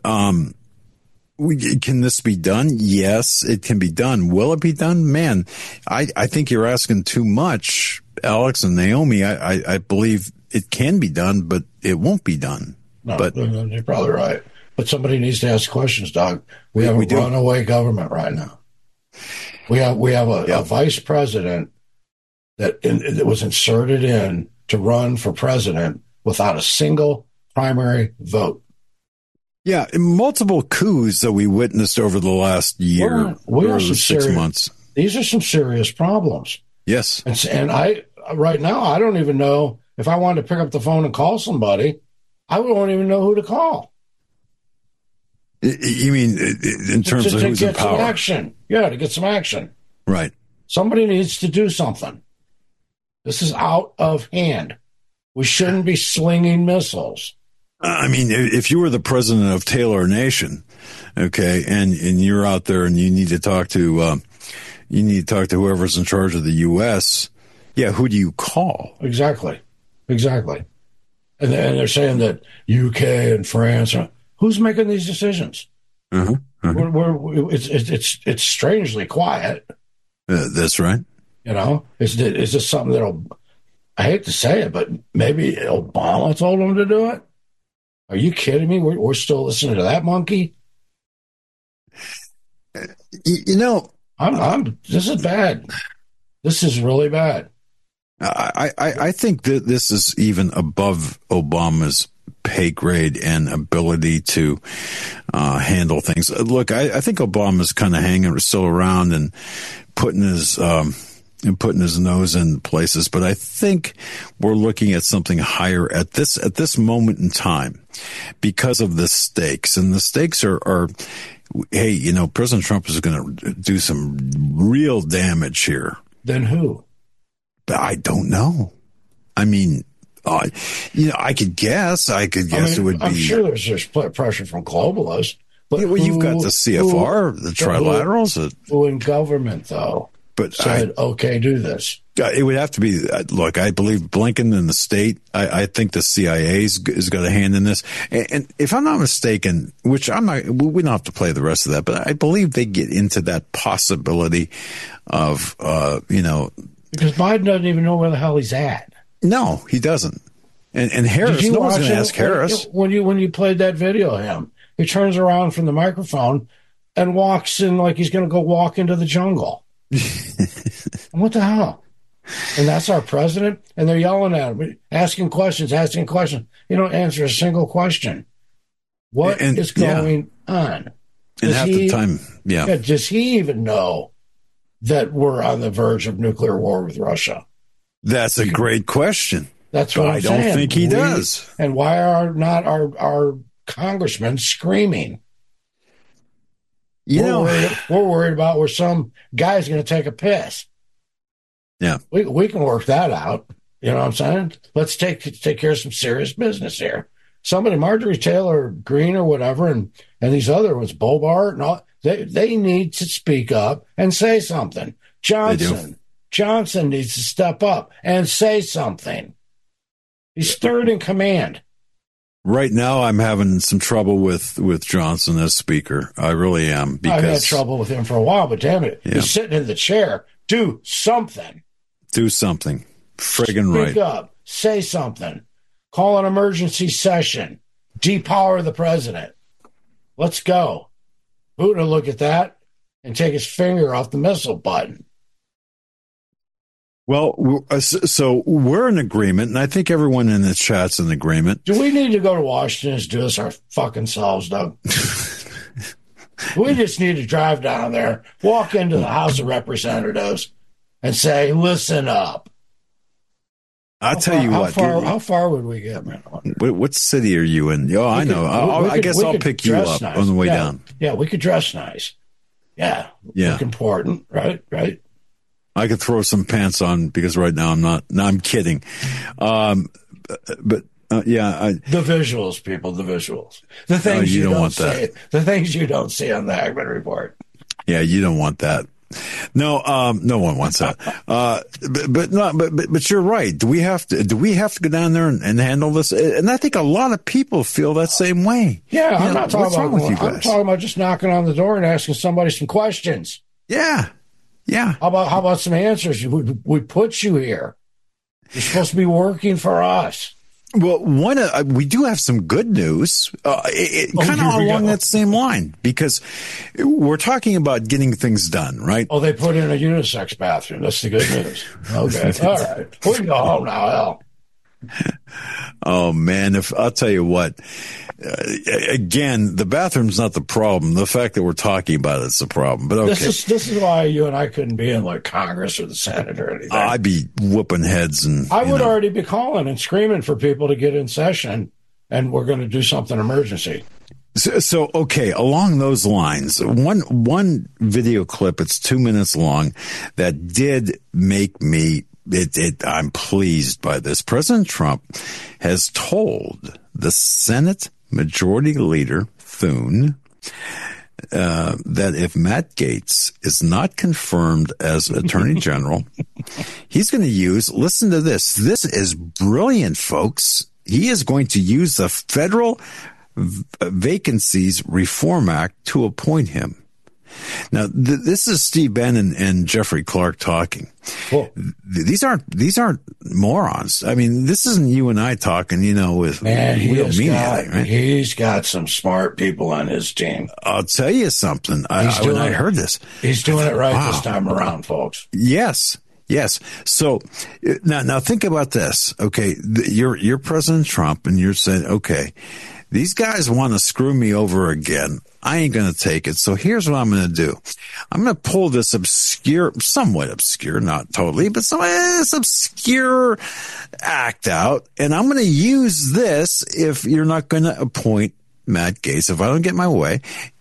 can this be done? Yes, it can be done. Will it be done? Man, I think you're asking too much, Alex and Naomi. I believe it can be done, but it won't be done. No, but you're probably right. But somebody needs to ask questions, Doug. We have a runaway government right now. We have a vice president that was inserted in to run for president without a single primary vote. Yeah, multiple coups that we witnessed over the last year, or 6 months. These are some serious problems. Yes. And right now, I don't even know if I wanted to pick up the phone and call somebody, I wouldn't even know who to call. You mean in terms of who's in power? Some action. Yeah, to get some action. Right. Somebody needs to do something. This is out of hand. We shouldn't be slinging missiles. If you were the president of Taylor Nation, okay, and you're out there and you need to talk to whoever's in charge of the U.S., who do you call? Exactly. And they're saying that UK and France are... Who's making these decisions? It's strangely quiet. That's right. Is this something that'll? I hate to say it, but maybe Obama told him to do it. Are you kidding me? We're still listening to that monkey. This is bad. This is really bad. I think that this is even above Obama's pay grade and ability to handle things. Look, I think Obama's kind of hanging still around and putting his nose in places, but I think we're looking at something higher at this moment in time because of the stakes, and the stakes are hey, you know, President Trump is going to do some real damage here. Then who? But I don't know. I mean, you know, I could guess. It would be. I'm sure there's pressure from globalists. But yeah, well, you've got the CFR, the trilaterals. Who in government, though, said, okay, do this. It would have to be, look, I believe Blinken and the state, I think the CIA has got a hand in this. And if I'm not mistaken, which we don't have to play the rest of that, but I believe they get into that possibility of, you know. Because Biden doesn't even know where the hell he's at. No, he doesn't. And Harris, no one's going to ask Harris. When you played that video of him, he turns around from the microphone and walks in like he's going to go walk into the jungle. What the hell? And that's our president, and they're yelling at him, asking questions. You don't answer a single question. What is going on? And half the time, does he even know that we're on the verge of nuclear war with Russia? That's a great question. That's what I don't think he does. And why are not our congressmen screaming? We're worried about where some guy's going to take a piss. Yeah, we can work that out. You know what I'm saying? Let's take care of some serious business here. Somebody, Marjorie Taylor Greene or whatever, and these other ones, Bobart and all, they need to speak up and say something. Johnson needs to step up and say something. He's third in command. Right now, I'm having some trouble with Johnson as speaker. I really am. Because I've had trouble with him for a while, but damn it, he's sitting in the chair. Do something. Do something. Friggin' right. Speak up. Say something. Call an emergency session. Depower the president. Let's go. Putin will look at that and take his finger off the missile button. Well, so we're in agreement, and I think everyone in the chat's in agreement. Do we need to go to Washington and do this our fucking selves, Doug? We just need to drive down there, walk into the House of Representatives, and say, listen up. I'll tell you what. How far would we get, man? What city are you in? Oh, I know. I guess I'll pick you up on the way down. Yeah, we could dress nice. Yeah. Look important, right? I could throw some pants on because right now I'm not. No, I'm kidding. The visuals, people, the visuals. The things you don't want see. The things you don't see on the Hagmann Report. Yeah, you don't want that. No, no one wants that. But you're right. Do we have to go down there and handle this? And I think a lot of people feel that same way. Yeah, I'm not talking about with you guys. I'm talking about just knocking on the door and asking somebody some questions. Yeah. How about some answers? We put you here. You're supposed to be working for us. Well, we do have some good news, kind of along that same line, because we're talking about getting things done, right? Oh, they put in a unisex bathroom. That's the good news. Okay, all right. We can go home now, Al. Oh man, I'll tell you what. Again, the bathroom's not the problem. The fact that we're talking about it's the problem. But okay, this is why you and I couldn't be in like Congress or the Senate or anything. I'd be whooping heads, and I would already be calling and screaming for people to get in session, and we're going to do something emergency. So okay, along those lines, one video clip, it's 2 minutes long, that did make me. I'm pleased by this. President Trump has told the Senate Majority Leader Thune that if Matt Gaetz is not confirmed as Attorney General, he's going to listen to this. This is brilliant, folks. He is going to use the Federal Vacancies Reform Act to appoint him. Now, this is Steve Bannon and Jeffrey Clark talking. Cool. These aren't morons. I mean, this isn't you and I talking, with we don't mean anything, right? He's got some smart people on his team. I'll tell you something. I heard this. He's doing it right this time around, folks. Yes. So now think about this. Okay, you're President Trump, and you're saying, okay, these guys want to screw me over again. I ain't going to take it. So here's what I'm going to do. I'm going to pull this somewhat obscure, not totally, but this obscure act out. And I'm going to use this if you're not going to appoint Matt Gaetz. If I don't get my way,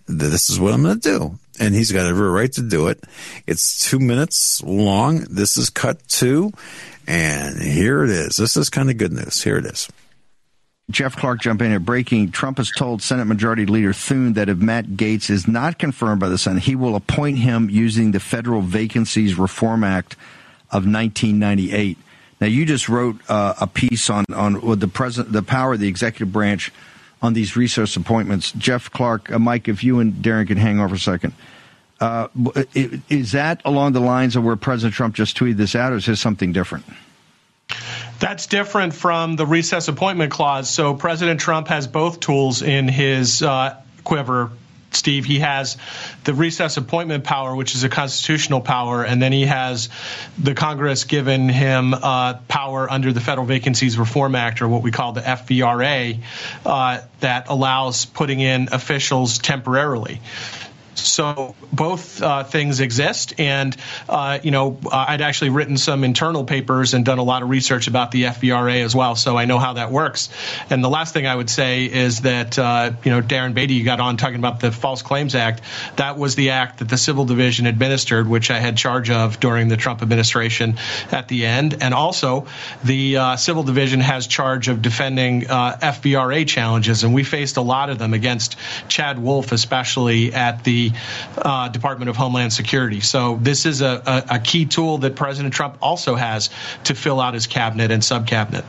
this is what I'm going to do. And he's got every right to do it. It's 2 minutes long. This is cut 2. And here it is. This is kind of good news. Here it is. Jeff Clark jumping in here. Breaking. Trump has told Senate Majority Leader Thune that if Matt Gaetz is not confirmed by the Senate, he will appoint him using the Federal Vacancies Reform Act of 1998. Now, you just wrote a piece on the power of the executive branch on these resource appointments. Jeff Clark, Mike, if you and Darren could hang on for a second. Is that along the lines of where President Trump just tweeted this out, or is this something different? That's different from the recess appointment clause. So President Trump has both tools in his quiver, Steve. He has the recess appointment power, which is a constitutional power, and then he has the Congress given him power under the Federal Vacancies Reform Act, or what we call the FVRA, that allows putting in officials temporarily. So both things exist, and I'd actually written some internal papers and done a lot of research about the FVRA as well, so I know how that works. And the last thing I would say is that Darren Beatty got on talking about the False Claims Act. That was the act that the Civil Division administered, which I had charge of during the Trump administration at the end. And also, the Civil Division has charge of defending FVRA challenges, and we faced a lot of them against Chad Wolf, especially at the Department of Homeland Security. So this is a key tool that President Trump also has to fill out his cabinet and sub-cabinet.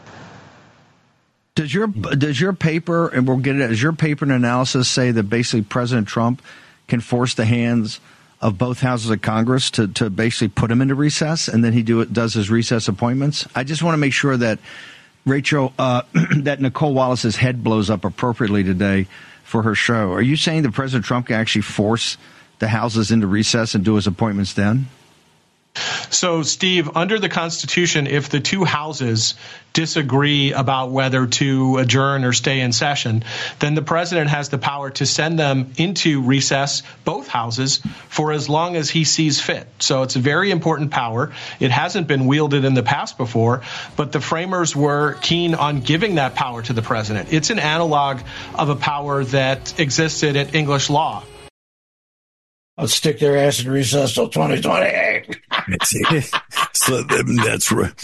Does your paper, and we'll get it, does your paper and analysis say that basically President Trump can force the hands of both houses of Congress to basically put him into recess, and then he does his recess appointments? I just want to make sure that, Rachel, that Nicole Wallace's head blows up appropriately today for her show. Are you saying that President Trump can actually force the houses into recess and do his appointments then? So, Steve, under the Constitution, if the two houses disagree about whether to adjourn or stay in session, then the president has the power to send them into recess, both houses, for as long as he sees fit. So it's a very important power. It hasn't been wielded in the past before, but the framers were keen on giving that power to the president. It's an analog of a power that existed at English law. I'll stick their ass in recess till 2028. So that's right.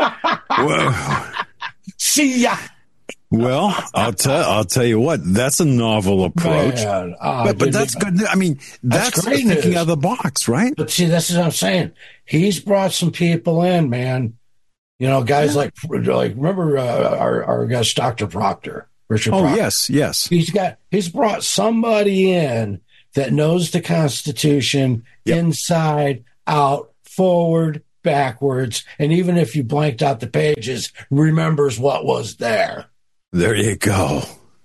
Well, see ya. Well, I'll tell you what. That's a novel approach, but that's good. I mean, that's great thinking news. out of the box, right? But see, this is what I'm saying. He's brought some people in, man. Guys like remember our guest, Dr. Proctor, Richard Proctor. Oh, yes. He's brought somebody in that knows the Constitution inside, out, forward, backwards, and even if you blanked out the pages, remembers what was there. There you go.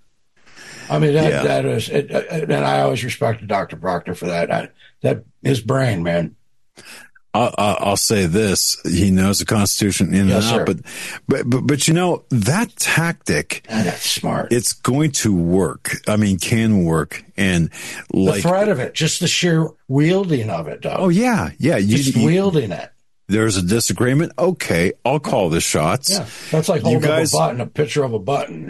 I mean, that is, and I always respected Dr. Proctor for that. That his brain, man. I'll say this: he knows the Constitution in and out, but that tactic, that's smart. It's going to work. I mean, can work, and the threat of it, just the sheer wielding of it, though. Oh yeah, just wielding it. There's a disagreement. Okay, I'll call the shots. Yeah, that's like holding up a button, a picture of a button.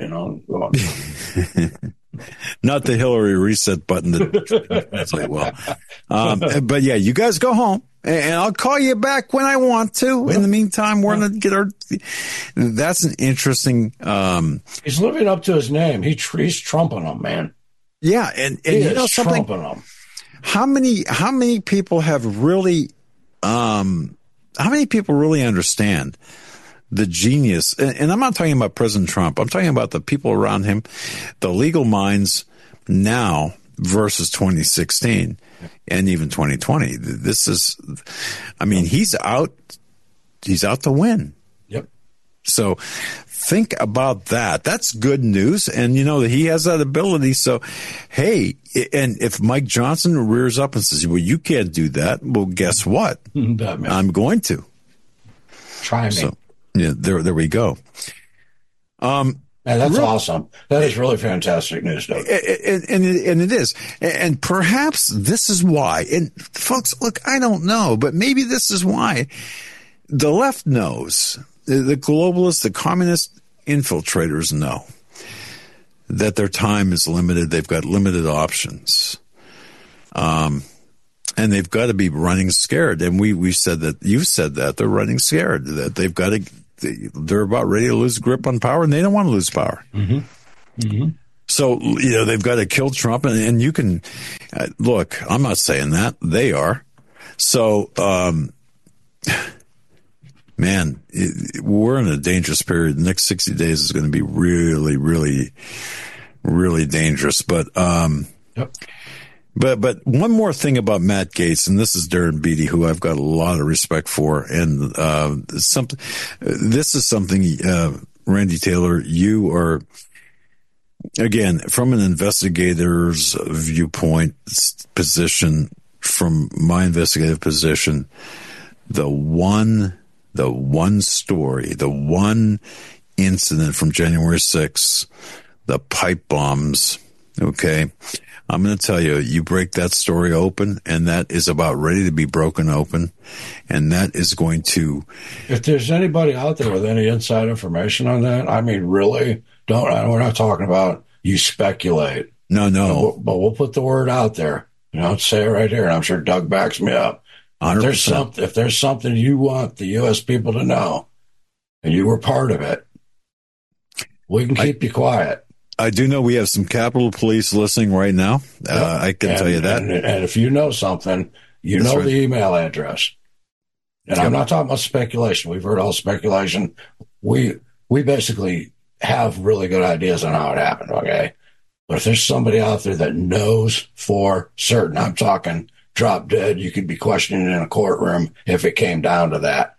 Not the Hillary reset button that translate well. But yeah, you guys go home. And I'll call you back when I want to. In the meantime, we're going to get our. That's an interesting. He's living up to his name. He's trumping them, man. Yeah, and you know something. Them. How many people have really? How many people really understand the genius? And I'm not talking about President Trump. I'm talking about the people around him, the legal minds now versus 2016. And even 2020, this is, I mean, he's out to win. Yep. So think about that. That's good news. And that he has that ability. So, hey, and if Mike Johnson rears up and says, well, you can't do that. Well, guess what? I'm going to. Try me. So, yeah, there we go. Man, that's awesome. That is really fantastic news, Doug. And it is. And perhaps this is why. And folks, look, I don't know, but maybe this is why the left knows, the globalists, the communist infiltrators know that their time is limited. They've got limited options. And they've got to be running scared. And we said that, you said that, they're running scared, that they've got to, they're about ready to lose grip on power, and they don't want to lose power. Mm-hmm. Mm-hmm. So, they've got to kill Trump, and you can, look, I'm not saying that, they are. So, man, we're in a dangerous period. The next 60 days is going to be really, really, really dangerous. But, yep. But one more thing about Matt Gaetz, and this is Darren Beattie, who I've got a lot of respect for, and this is something, Randy Taylor, you are, again, from an investigator's viewpoint position, from my investigative position, the one story, the one incident from January 6th, the pipe bombs, okay? I'm going to tell you, you break that story open, and that is about ready to be broken open, and that is going to... If there's anybody out there with any inside information on that, I mean, really, we're not talking about you speculate. No. But we'll put the word out there. Say it right here, and I'm sure Doug backs me up. 100%. If there's something you want the U.S. people to know, and you were part of it, we can keep you quiet. I do know we have some Capitol Police listening right now. I can tell you that. And if you know something, That's right. The email address. And I'm not talking about speculation. We've heard all speculation. We basically have really good ideas on how it happened, okay? But if there's somebody out there that knows for certain, I'm talking drop dead, you could be questioning in a courtroom if it came down to that.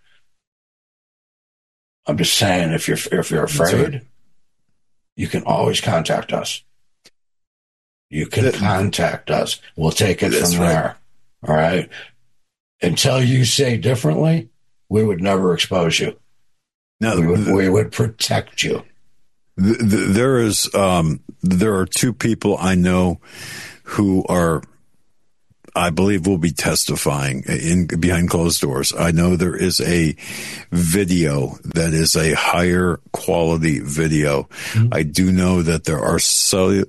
I'm just saying, if you're afraid, you can always contact us. You can contact us. We'll take it from there. All right? Until you say differently, we would never expose you. No, we would protect you. There are two people I know who are, I believe, will be testifying behind closed doors. I know there is a video that is a higher quality video. Mm-hmm. I do know that there are cell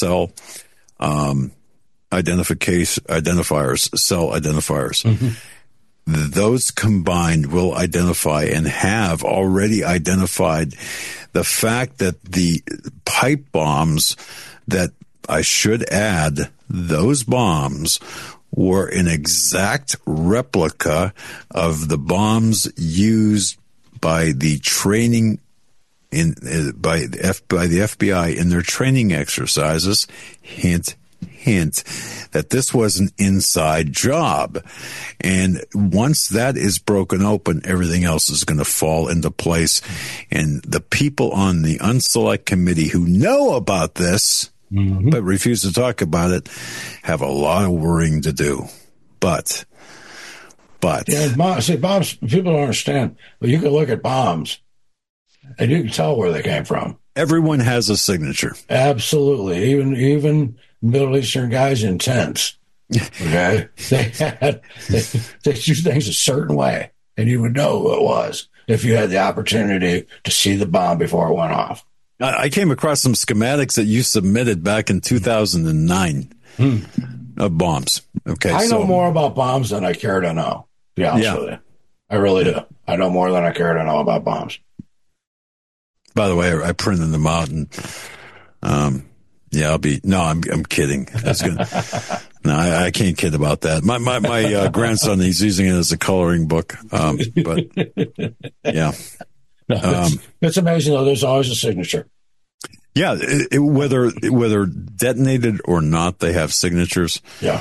identifiers. Mm-hmm. Those combined will identify and have already identified the fact that the pipe bombs, that I should add, those bombs were an exact replica of the bombs used by the training by the FBI in their training exercises. Hint, that this was an inside job. And once that is broken open, everything else is going to fall into place. And the people on the Unselect Committee who know about this, mm-hmm. but refuse to talk about it, have a lot of worrying to do. But yeah, bombs, people don't understand. But you can look at bombs and you can tell where they came from. Everyone has a signature. Absolutely. Even Middle Eastern guys in tents. Okay. they do things a certain way, and you would know who it was if you had the opportunity to see the bomb before it went off. I came across some schematics that you submitted back in 2009 of bombs. Okay. I know more about bombs than I care to know, to be honest with you. I really do. I know more than I care to know about bombs. By the way, I printed them out, and I'm kidding. That's good. No, I can't kid about that. My grandson, he's using it as a coloring book. But yeah. No, it's amazing though. There's always a signature. Yeah. Whether detonated or not, they have signatures. Yeah.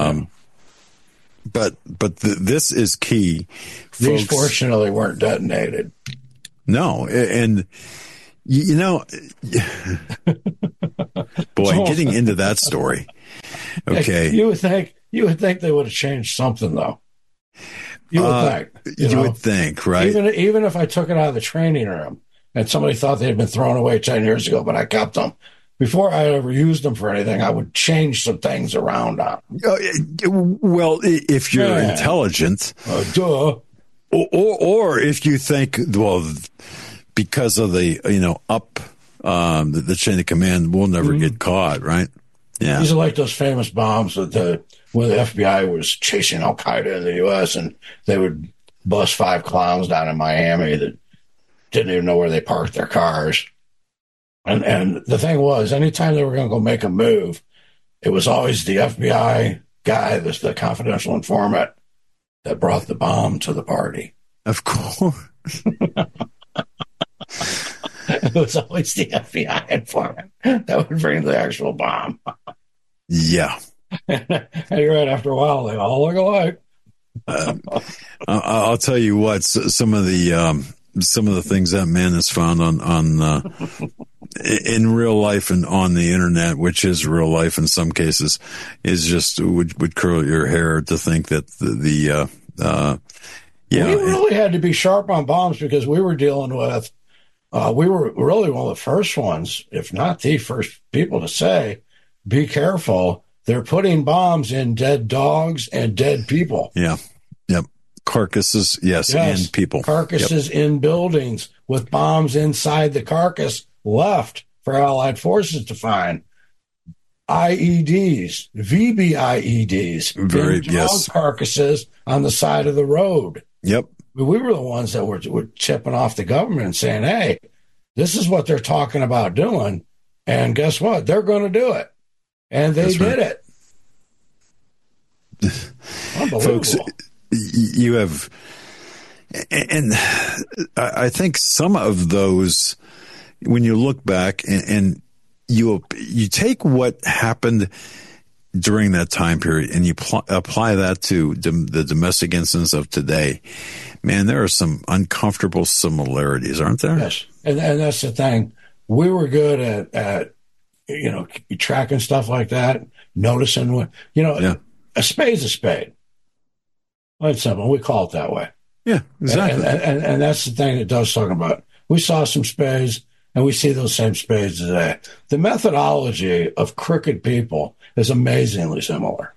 But this is key. These fortunately weren't detonated. No. And boy, getting into that story. Okay. You would think they would have changed something though. You would think. You would think, right? Even if I took it out of the training room and somebody thought they had been thrown away 10 years ago, but I kept them. Before I ever used them for anything, I would change some things around on them. Well, if you're intelligent. Duh. Or if you think, well, because of the, the chain of command will never get caught, right? Yeah. These are like those famous bombs that when the FBI was chasing Al Qaeda in the U.S. and they would bust 5 clowns down in Miami that didn't even know where they parked their cars. And the thing was, anytime they were going to go make a move, it was always the FBI guy, the confidential informant, that brought the bomb to the party. Of course. It was always the FBI informant that would bring the actual bomb. Yeah. And you're right, after a while, they all look alike. I'll tell you what, some of the things that man has found on in real life and on the internet, which is real life in some cases, is just would curl your hair to think that we really had to be sharp on bombs because we were dealing with, we were really one of the first ones, if not the first people to say, be careful. They're putting bombs in dead dogs and dead people. Yeah. Yep. Carcasses. Yes. And people. Carcasses in buildings with bombs inside the carcass left for Allied forces to find. IEDs, VBIEDs, in dog carcasses on the side of the road. Yep. We were the ones that were tipping off the government and saying, hey, this is what they're talking about doing. And guess what? They're going to do it. And they did it. Unbelievable. Folks, you have, and I think some of those, when you look back and you take what happened during that time period and you apply that to the domestic incidents of today, man, there are some uncomfortable similarities, aren't there? Yes. And that's the thing. We were good at tracking stuff like that, noticing what, a spade's a spade. It's simple. We call it that way. Yeah, exactly. And that's the thing that Doug's talking about. We saw some spades, and we see those same spades today. The methodology of crooked people is amazingly similar.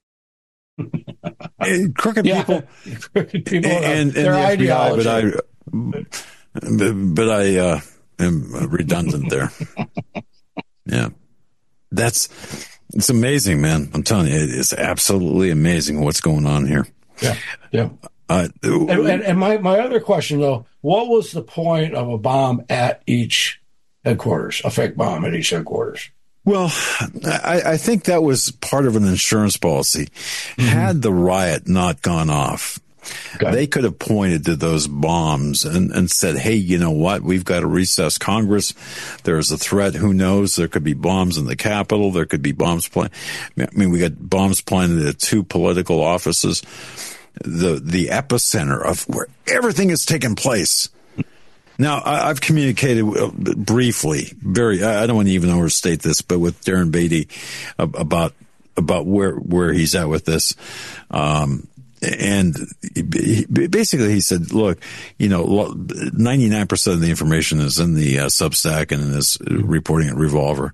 Crooked people, and their the ideology. FBI, but I am redundant there. Yeah, it's amazing, man. I'm telling you, it's absolutely amazing what's going on here. Yeah. And my other question, though, what was the point of a bomb at each headquarters, a fake bomb at each headquarters? Well, I think that was part of an insurance policy. Mm-hmm. Had the riot not gone off, they could have pointed to those bombs and said, hey, you know what? We've got to recess Congress. There's a threat. Who knows? There could be bombs in the Capitol. There could be bombs planted. I mean, we got bombs planted at 2 political offices, the epicenter of where everything has taken place. Now, I've communicated briefly, I don't want to even overstate this, but with Darren Beatty about where he's at with this. And basically he said, look, 99% of the information is in the Substack and in this reporting at Revolver,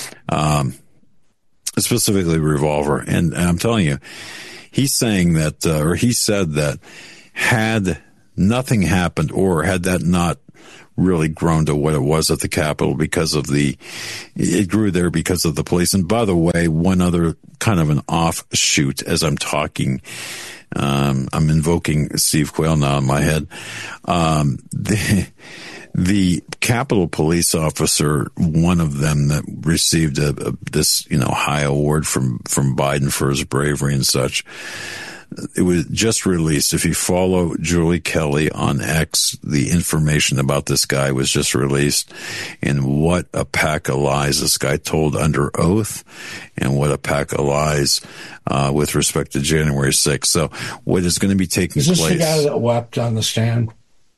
specifically Revolver. And I'm telling you, he's saying that, or he said that had nothing happened or had that not really grown to what it was at the Capitol it grew there because of the police. And by the way, one other kind of an offshoot as I'm talking, I'm invoking Steve Quayle now in my head. The Capitol police officer, one of them that received this high award from Biden for his bravery and such, it was just released. If you follow Julie Kelly on X, the information about this guy was just released, and what a pack of lies this guy told under oath, and what a pack of lies with respect to January 6th. So what is going to be taking place? Is this the guy that wept on the stand?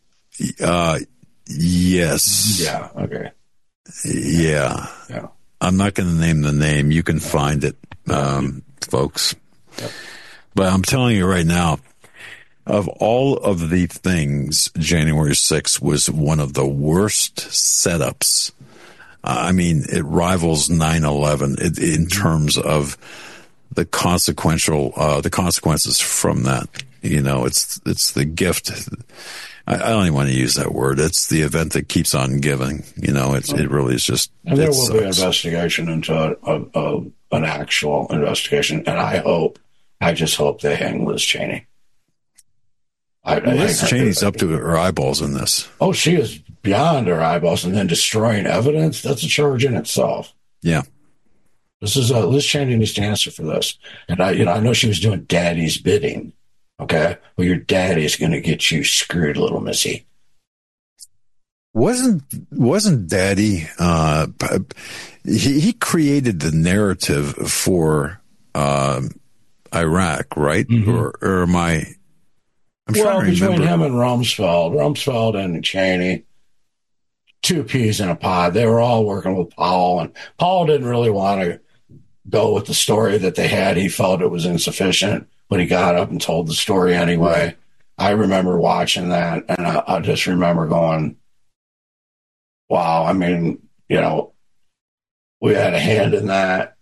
Yes. Yeah. Okay. Yeah. I'm not going to name the name. You can find it, folks. Yep. But I'm telling you right now, of all of the things, January 6th was one of the worst setups. I mean, it rivals 9/11 in terms of the consequences from that. It's the gift. I don't even want to use that word. It's the event that keeps on giving. You know, it really is just. And there will be an investigation into an actual investigation, and I just hope they hang Liz Cheney. Liz Cheney's up to her eyeballs in this. Oh, she is beyond her eyeballs, and then destroying evidence. That's a charge in itself. Yeah. This is Liz Cheney needs to answer for this. And I know she was doing daddy's bidding. Okay. Well, your daddy's going to get you screwed, little missy. Wasn't daddy, he created the narrative for, Iraq, right? Mm-hmm. Or am I, I'm trying to remember. Between him and Rumsfeld and Cheney, two peas in a pod. They were all working with Powell, and Powell didn't really want to go with the story that they had. He felt it was insufficient, but he got up and told the story anyway. I remember watching that, and I just remember going, wow, I mean, we had a hand in that,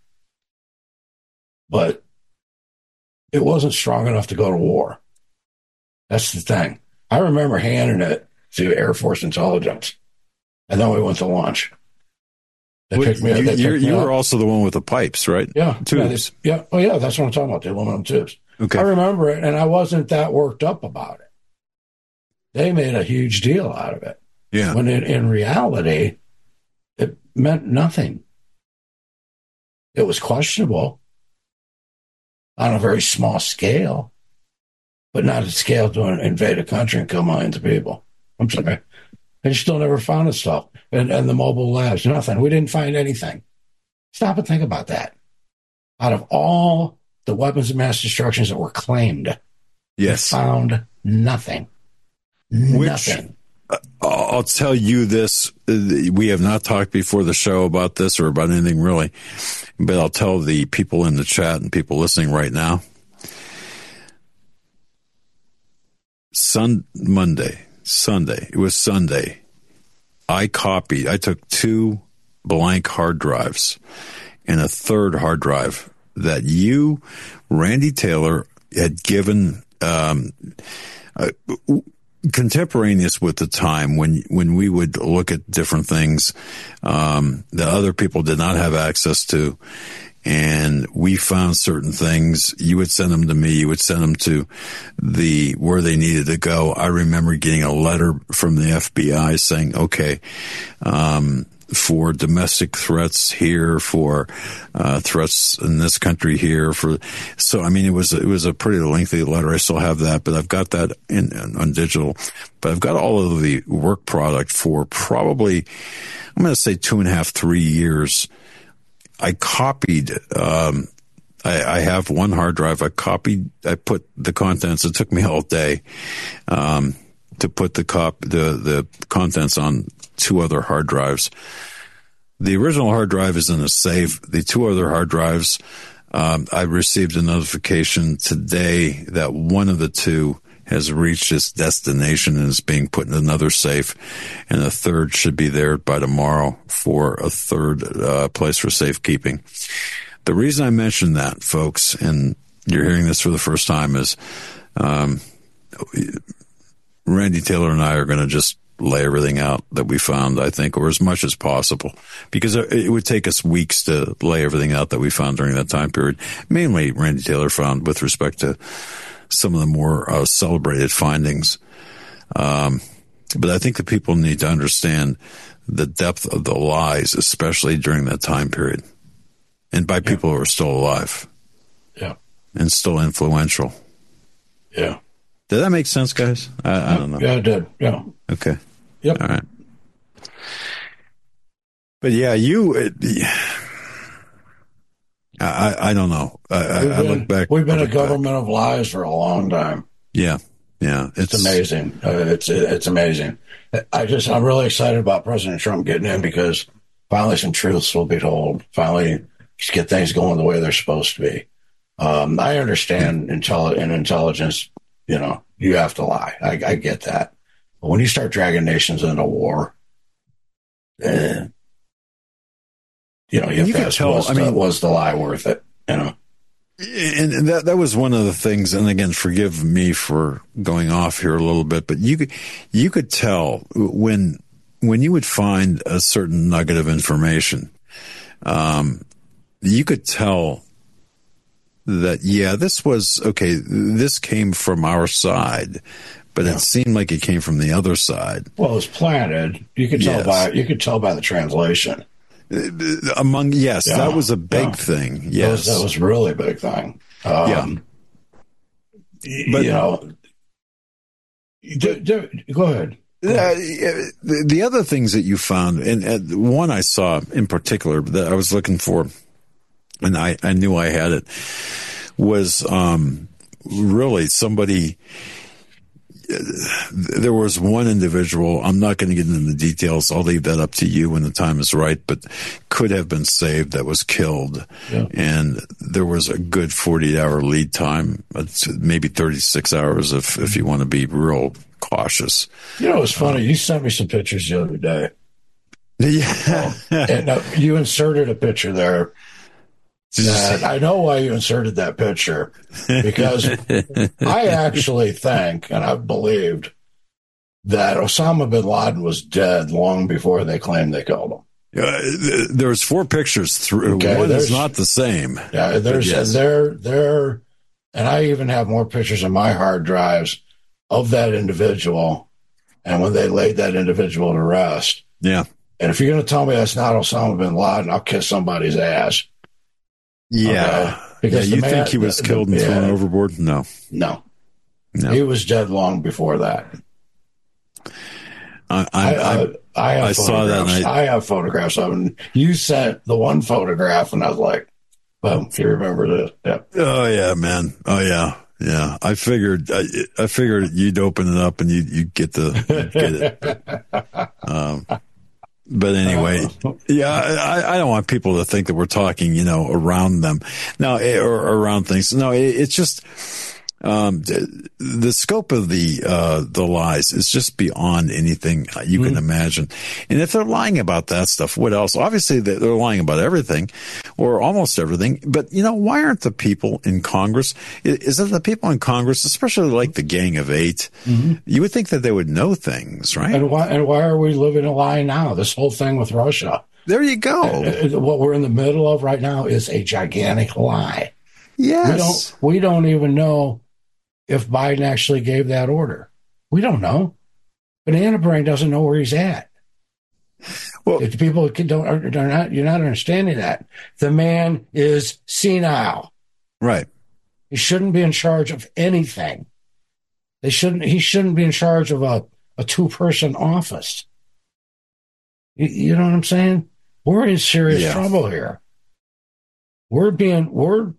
but it wasn't strong enough to go to war. That's the thing. I remember handing it to Air Force Intelligence, and then we went to lunch. They picked me up. You were also the one with the pipes, right? Yeah. Tubes. Yeah. Oh, yeah. That's what I'm talking about, the aluminum tubes. Okay. I remember it, and I wasn't that worked up about it. They made a huge deal out of it. Yeah. When in reality, it meant nothing. It was questionable on a very small scale, but not a scale to invade a country and kill millions of people. I'm sorry. They still never found the stuff. And the mobile labs, nothing. We didn't find anything. Stop and think about that. Out of all the weapons of mass destruction that were claimed, yes, we found nothing. Nothing. I'll tell you this. We have not talked before the show about this or about anything really, but I'll tell the people in the chat and people listening right now. Sunday. It was Sunday. I took 2 blank hard drives and a third hard drive that you, Randy Taylor, had given, contemporaneous with the time when we would look at different things, that other people did not have access to. And we found certain things. You would send them to me. You would send them to where they needed to go. I remember getting a letter from the FBI saying, okay, for domestic threats here, for threats in this country here. So I mean, it was a pretty lengthy letter. I still have that, but I've got that on digital. But I've got all of the work product for probably, I'm going to say 2.5, 3 years. I copied, I have one hard drive. I put the contents. It took me all day, to put the contents on 2 other hard drives. The original hard drive is in a safe. The 2 other hard drives, I received a notification today that one of the 2 has reached its destination and is being put in another safe, and a third should be there by tomorrow for a third place for safekeeping. The reason I mention that, folks, and you're hearing this for the first time, is Randy Taylor and I are going to just lay everything out that we found, I think, or as much as possible, because it would take us weeks to lay everything out that we found during that time period. Mainly Randy Taylor found with respect to some of the more celebrated findings. But I think that people need to understand the depth of the lies, especially during that time period, and by people who are still alive. Yeah. And still influential. Yeah. Did that make sense, guys? I don't know. Yeah, it did. Yeah. Okay. Yep. All right. But yeah, I don't know. I look back. We've been a government of lies for a long time. Yeah. Yeah. It's amazing. It's amazing. I'm really excited about President Trump getting in, because finally some truths will be told. Finally get things going the way they're supposed to be. I understand in intelligence, you have to lie. I get that. But when you start dragging nations into war, you have to ask, was the lie worth it? And that was one of the things. And again, forgive me for going off here a little bit, but you could tell when you would find a certain nugget of information, you could tell that, yeah, this came from our side, but it seemed like it came from the other side. Well, it was planted. You could tell by the translation. That was a big thing. Yes, that was really a big thing. But go ahead. The other things that you found, and one I saw in particular that I was looking for, and I knew I had it, was really somebody. There was one individual, I'm not going to get into the details, I'll leave that up to you when the time is right, but could have been saved, that was killed. Yeah. And there was a good 48-hour lead time, maybe 36 hours if you want to be real cautious. You know, it's funny, you sent me some pictures the other day. Yeah. And you inserted a picture there. And I know why you inserted that picture, because I actually think, and I've believed, that Osama bin Laden was dead long before they claimed they killed him. There's 4 pictures through. Okay, one is not the same. Yeah, and I even have more pictures on my hard drives of that individual, and when they laid that individual to rest. Yeah. And if you're going to tell me that's not Osama bin Laden, I'll kiss somebody's ass. Yeah. Okay. Because you think he was killed and thrown overboard? No. He was dead long before that. I saw that. I have photographs of him. You sent the one photograph, and I was like, well, if you remember this. Yeah. Oh, yeah, man. Oh, yeah. Yeah. I figured you'd open it up and you'd get it. But anyway, I don't want people to think that we're talking, around them or around things. No, it's just, the scope of the lies is just beyond anything you can imagine. And if they're lying about that stuff, what else? Obviously they're lying about everything or almost everything. But why aren't the people in Congress? Is it the people in Congress, especially like the Gang of Eight? Mm-hmm. You would think that they would know things, right? And why are we living a lie now? This whole thing with Russia. There you go. What we're in the middle of right now is a gigantic lie. Yes. We don't even know if Biden actually gave that order. We don't know. Banana Brain doesn't know where he's at. Well, if people you're not understanding that. The man is senile. Right. He shouldn't be in charge of anything. He shouldn't be in charge of a 2-person office. You know what I'm saying? We're in serious trouble here. We're being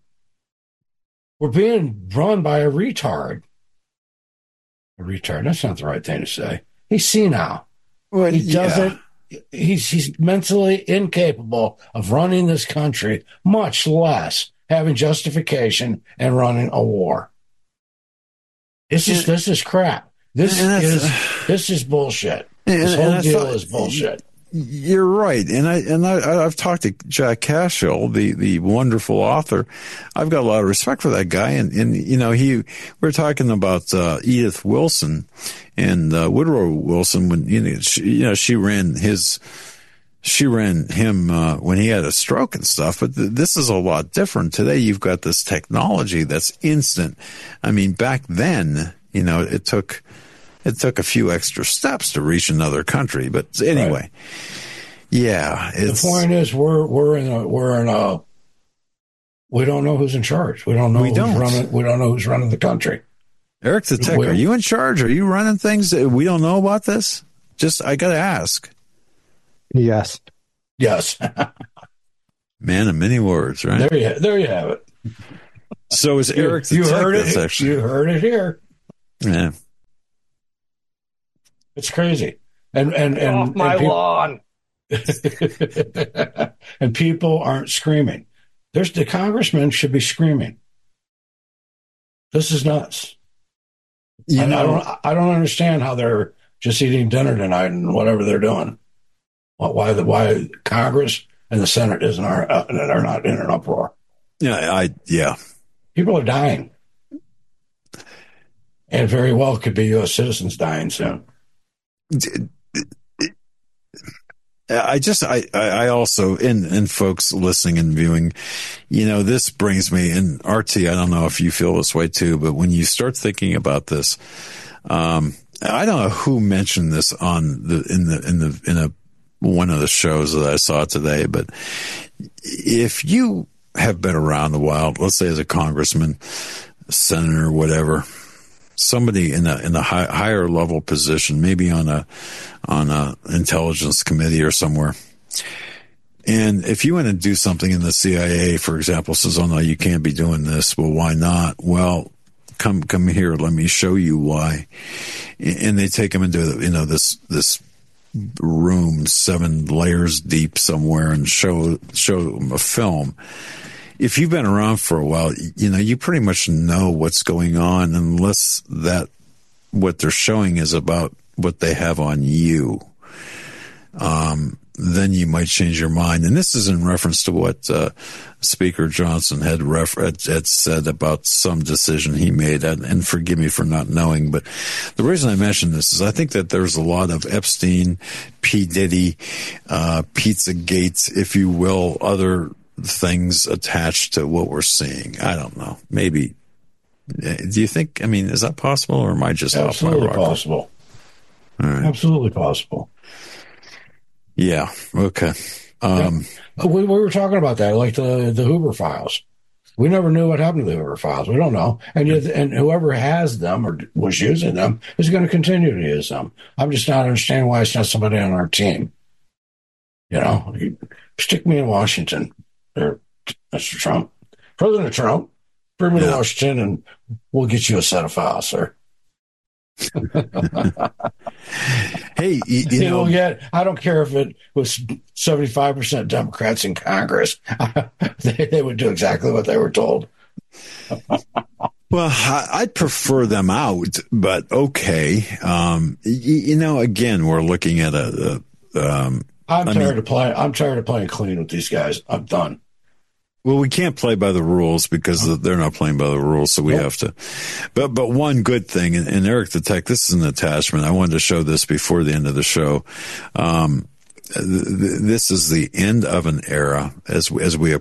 run by a retard. A retard, that's not the right thing to say. He's senile. Well, he doesn't, he's mentally incapable of running this country, much less having justification and running a war. This is crap. This is bullshit. This whole deal is bullshit. You're right, and I've talked to Jack Cashill, the wonderful author. I've got a lot of respect for that guy, and we're talking about Edith Wilson and Woodrow Wilson when she ran him when he had a stroke and stuff. But this is a lot different today. You've got this technology that's instant. I mean, back then, it took a few extra steps to reach another country, but anyway, the point is we're in a we don't know who's in charge. We don't know who's running the country. Eric the Tech, are you in charge? Are you running things that we don't know about this? I got to ask. Yes. Man of many words, right? There you have it. So is Eric the Tech? You heard it here. Yeah. It's crazy. And off my lawn. And people aren't screaming. The congressmen should be screaming. This is nuts. I don't understand how they're just eating dinner tonight and whatever they're doing. Why Congress and the Senate are not in an uproar. Yeah. People are dying. And very well could be U.S. citizens dying soon. I also, in folks listening and viewing, this brings me, and RT, I don't know if you feel this way too, but when you start thinking about this, I don't know who mentioned this in one of the shows that I saw today, but if you have been around a while, let's say as a congressman, senator, whatever, somebody in a higher level position, maybe on a intelligence committee or somewhere. And if you want to do something in the CIA, for example, says, "Oh no, you can't be doing this." Well, why not? Well, come here. Let me show you why. And they take them into this room 7 layers deep somewhere and show them a film. If you've been around for a while, you pretty much know what's going on, unless what they're showing is about what they have on you. Then you might change your mind. And this is in reference to what Speaker Johnson had said about some decision he made. And forgive me for not knowing, but the reason I mention this is I think that there's a lot of Epstein, P. Diddy, Pizzagate, if you will, other things attached to what we're seeing. I don't know. Maybe. Do you think, is that possible, or am I just absolutely possible? Right. Absolutely possible. Yeah. Okay. We were talking about that, like the Hoover files. We never knew what happened to the Hoover files. We don't know. And whoever has them or was using them is going to continue to use them. I'm just not understanding why it's not somebody on our team. Stick me in Washington, or Mr. Trump. President Trump, bring me to Washington and we'll get you a set of files, sir. Hey, I don't care if it was 75% Democrats in Congress. They would do exactly what they were told. Well, I'd prefer them out, but okay. Again, we're looking at I'm tired of playing clean with these guys. I'm done. Well, we can't play by the rules because they're not playing by the rules, so we have to. But one good thing, and Eric the Tech, this is an attachment. I wanted to show this before the end of the show. This is the end of an era as we're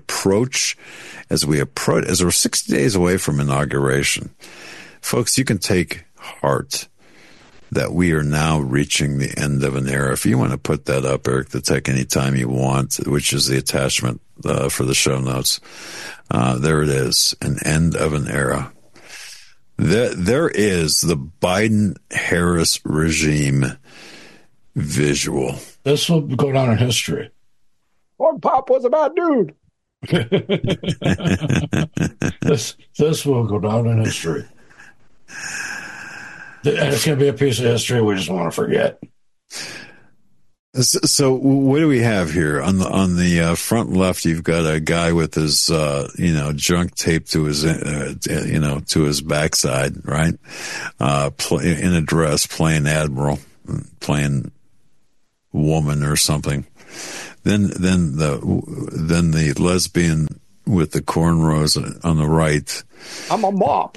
60 days away from inauguration. Folks, you can take heart that we are now reaching the end of an era. If you want to put that up, Eric the Tech, anytime you want, which is the attachment for the show notes, there it is, an end of an era. There is the Biden-Harris regime visual. This will go down in history. One Pop was a bad dude. This will go down in history. And it's going to be a piece of history we just want to forget. So what do we have here on the front left? You've got a guy with his junk taped to his to his backside, right? In a dress, playing admiral, playing woman or something. Then the lesbian with the cornrows on the right. I'm a mop.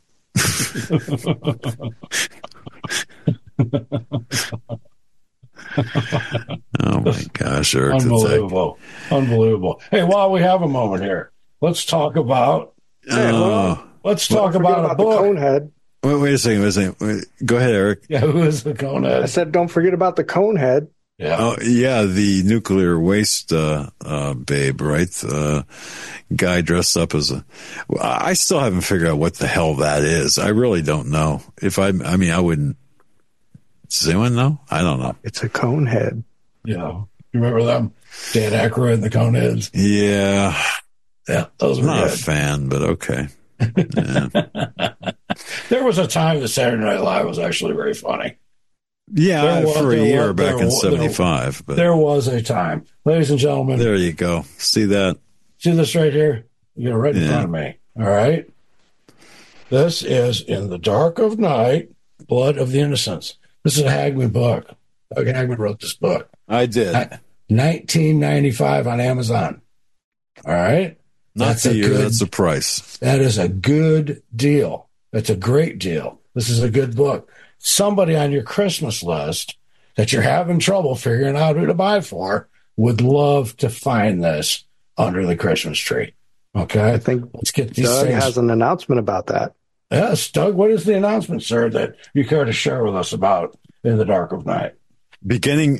Oh my gosh, Eric. Unbelievable. Hey, while we have a moment here, let's talk about a book. The Conehead. Wait a second. Go ahead, Eric. Yeah, who is the Conehead? I said, don't forget about the Conehead. Yeah. Oh, yeah, the nuclear waste babe, right? Guy dressed up as I still haven't figured out what the hell that is. I really don't know. I wouldn't. Does anyone know? I don't know. It's a Conehead. Yeah. You remember them? Dan Aykroyd and the Coneheads? Yeah. Yeah, those were not good. a fan, but okay. Yeah. There was a time that Saturday Night Live was actually very funny. Yeah, for a year back in 75. But there was a time. Ladies and gentlemen. There you go. See that? See this right here? You know, right in front of me. All right? This is In the Dark of Night, Blood of the Innocents. This is a Hagman book. Doug Hagman wrote this book. I did. 1995 on Amazon. All right? Not the year, that's the price. That is a good deal. That's a great deal. This is a good book. Somebody on your Christmas list that you're having trouble figuring out who to buy for would love to find this under the Christmas tree. Okay? I think let's get these Doug things. has an announcement about that. Yes, Doug, what is the announcement, sir, that you care to share with us about In the Dark of Night? Beginning,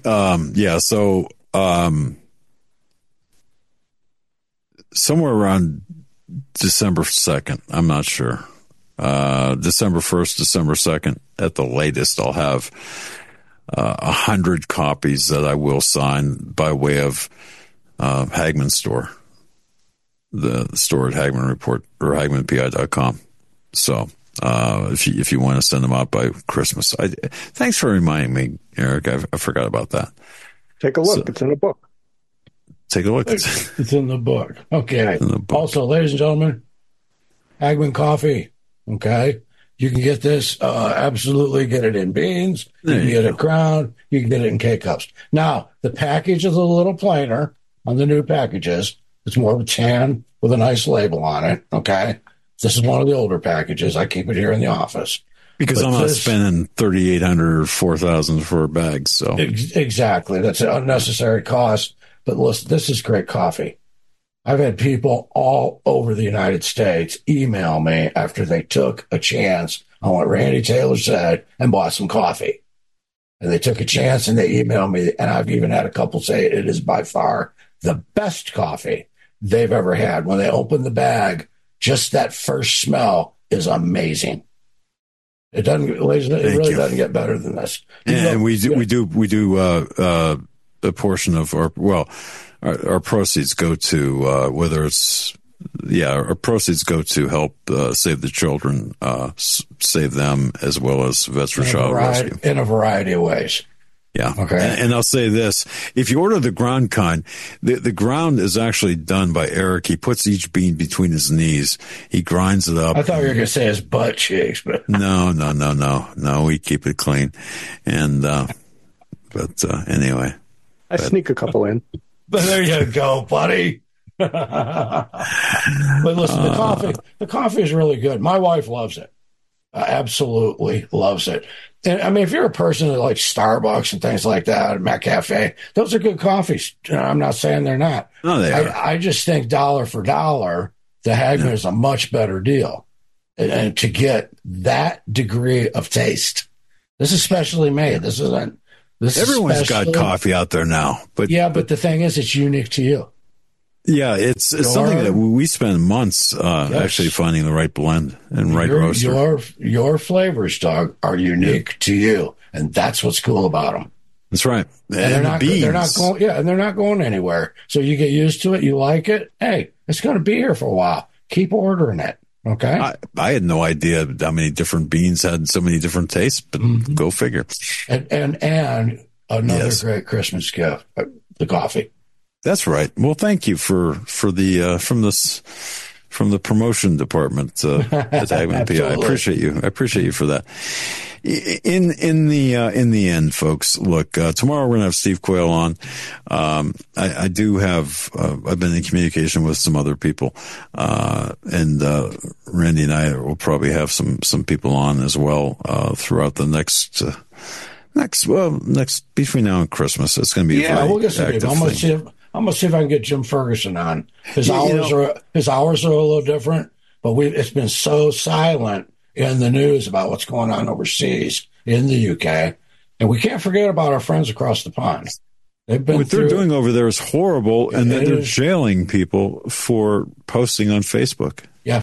somewhere around December 2nd, I'm not sure. December 1st, December 2nd, at the latest, I'll have 100 copies that I will sign by way of Hagmann Store, the store at Hagmann Report or HagmannPI.com. So if you want to send them out by Christmas, thanks for reminding me, Eric. I forgot about that. Take a look. It's in the book. Take a look. It's in the book. Okay. In the book. Also, ladies and gentlemen, Hagmann Coffee. Okay. You can get this, absolutely get it in beans. You can get it ground. You can get it in K-Cups. Now, the package is a little plainer on the new packages. It's more of a tan with a nice label on it. Okay. This is one of the older packages. I keep it here in the office. Because I'm not spending $3,800 or $4,000 for a bag. So exactly. That's an unnecessary cost. But listen, this is great coffee. I've had people all over the United States email me after they took a chance on what Randy Taylor said and bought some coffee. And they took a chance and they emailed me. And I've even had a couple say it is by far the best coffee they've ever had. When they open the bag, just that first smell is amazing. It doesn't, it really doesn't get better than this. And we do a portion of our proceeds go to our proceeds go to help save the children, save them as well as Vets for Child Rescue in a variety of ways. Yeah. Okay. And I'll say this. If you order the ground kind, the ground is actually done by Eric. He puts each bean between his knees. He grinds it up. I thought you were going to say his butt cheeks, but no. We keep it clean. And, anyway. I sneak a couple in. But there you go, buddy. But listen, the coffee is really good. My wife loves it. Absolutely loves it. And I mean, if you're a person that likes Starbucks and things like that, Mac Cafe, those are good coffees. I'm not saying they're not. No, they are. I just think dollar for dollar, the Hagmann is a much better deal. And to get that degree of taste, this is specially made. Everyone's got coffee out there now, but the thing is, it's unique to you. Yeah, it's something that we spend months actually finding the right blend and right roaster. Your flavors, Doug, are unique to you, and that's what's cool about them. That's right. And they're not going anywhere. So you get used to it, you like it. Hey, it's going to be here for a while. Keep ordering it. Okay. I had no idea how many different beans had so many different tastes, but go figure. And another great Christmas gift, the coffee. That's right. Well, thank you for the from the promotion department at Hagmann PI. I appreciate you for that. In the end, folks, look, tomorrow we're gonna have Steve Quayle on. I do have I've been in communication with some other people, and Randy and I will probably have some people on as well throughout the next between now and Christmas. It's going to be we'll get some people. I'm gonna see if I can get Jim Ferguson on. His hours are a little different, but it's been so silent in the news about what's going on overseas in the UK, and we can't forget about our friends across the pond. What they're doing over there is horrible, and then they're jailing people for posting on Facebook.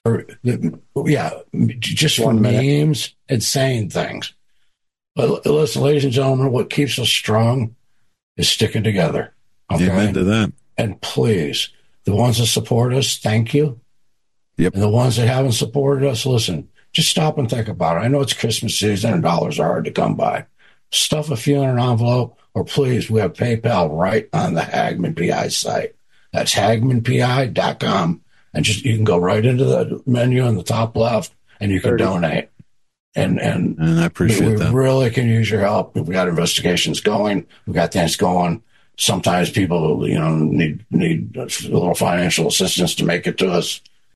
Just for memes and saying things. But listen, ladies and gentlemen, what keeps us strong is sticking together. Okay? Amen to that. And please, the ones that support us, thank you. Yep. And the ones that haven't supported us, listen, just stop and think about it. I know it's Christmas season and dollars are hard to come by. Stuff a few in an envelope, or please, we have PayPal right on the Hagmann PI site. That's HagmannPI.com. And you can go right into the menu in the top left and you can donate. And I appreciate that. We really can use your help. We've got investigations going. We've got things going. sometimes people, need a little financial assistance to make it to us.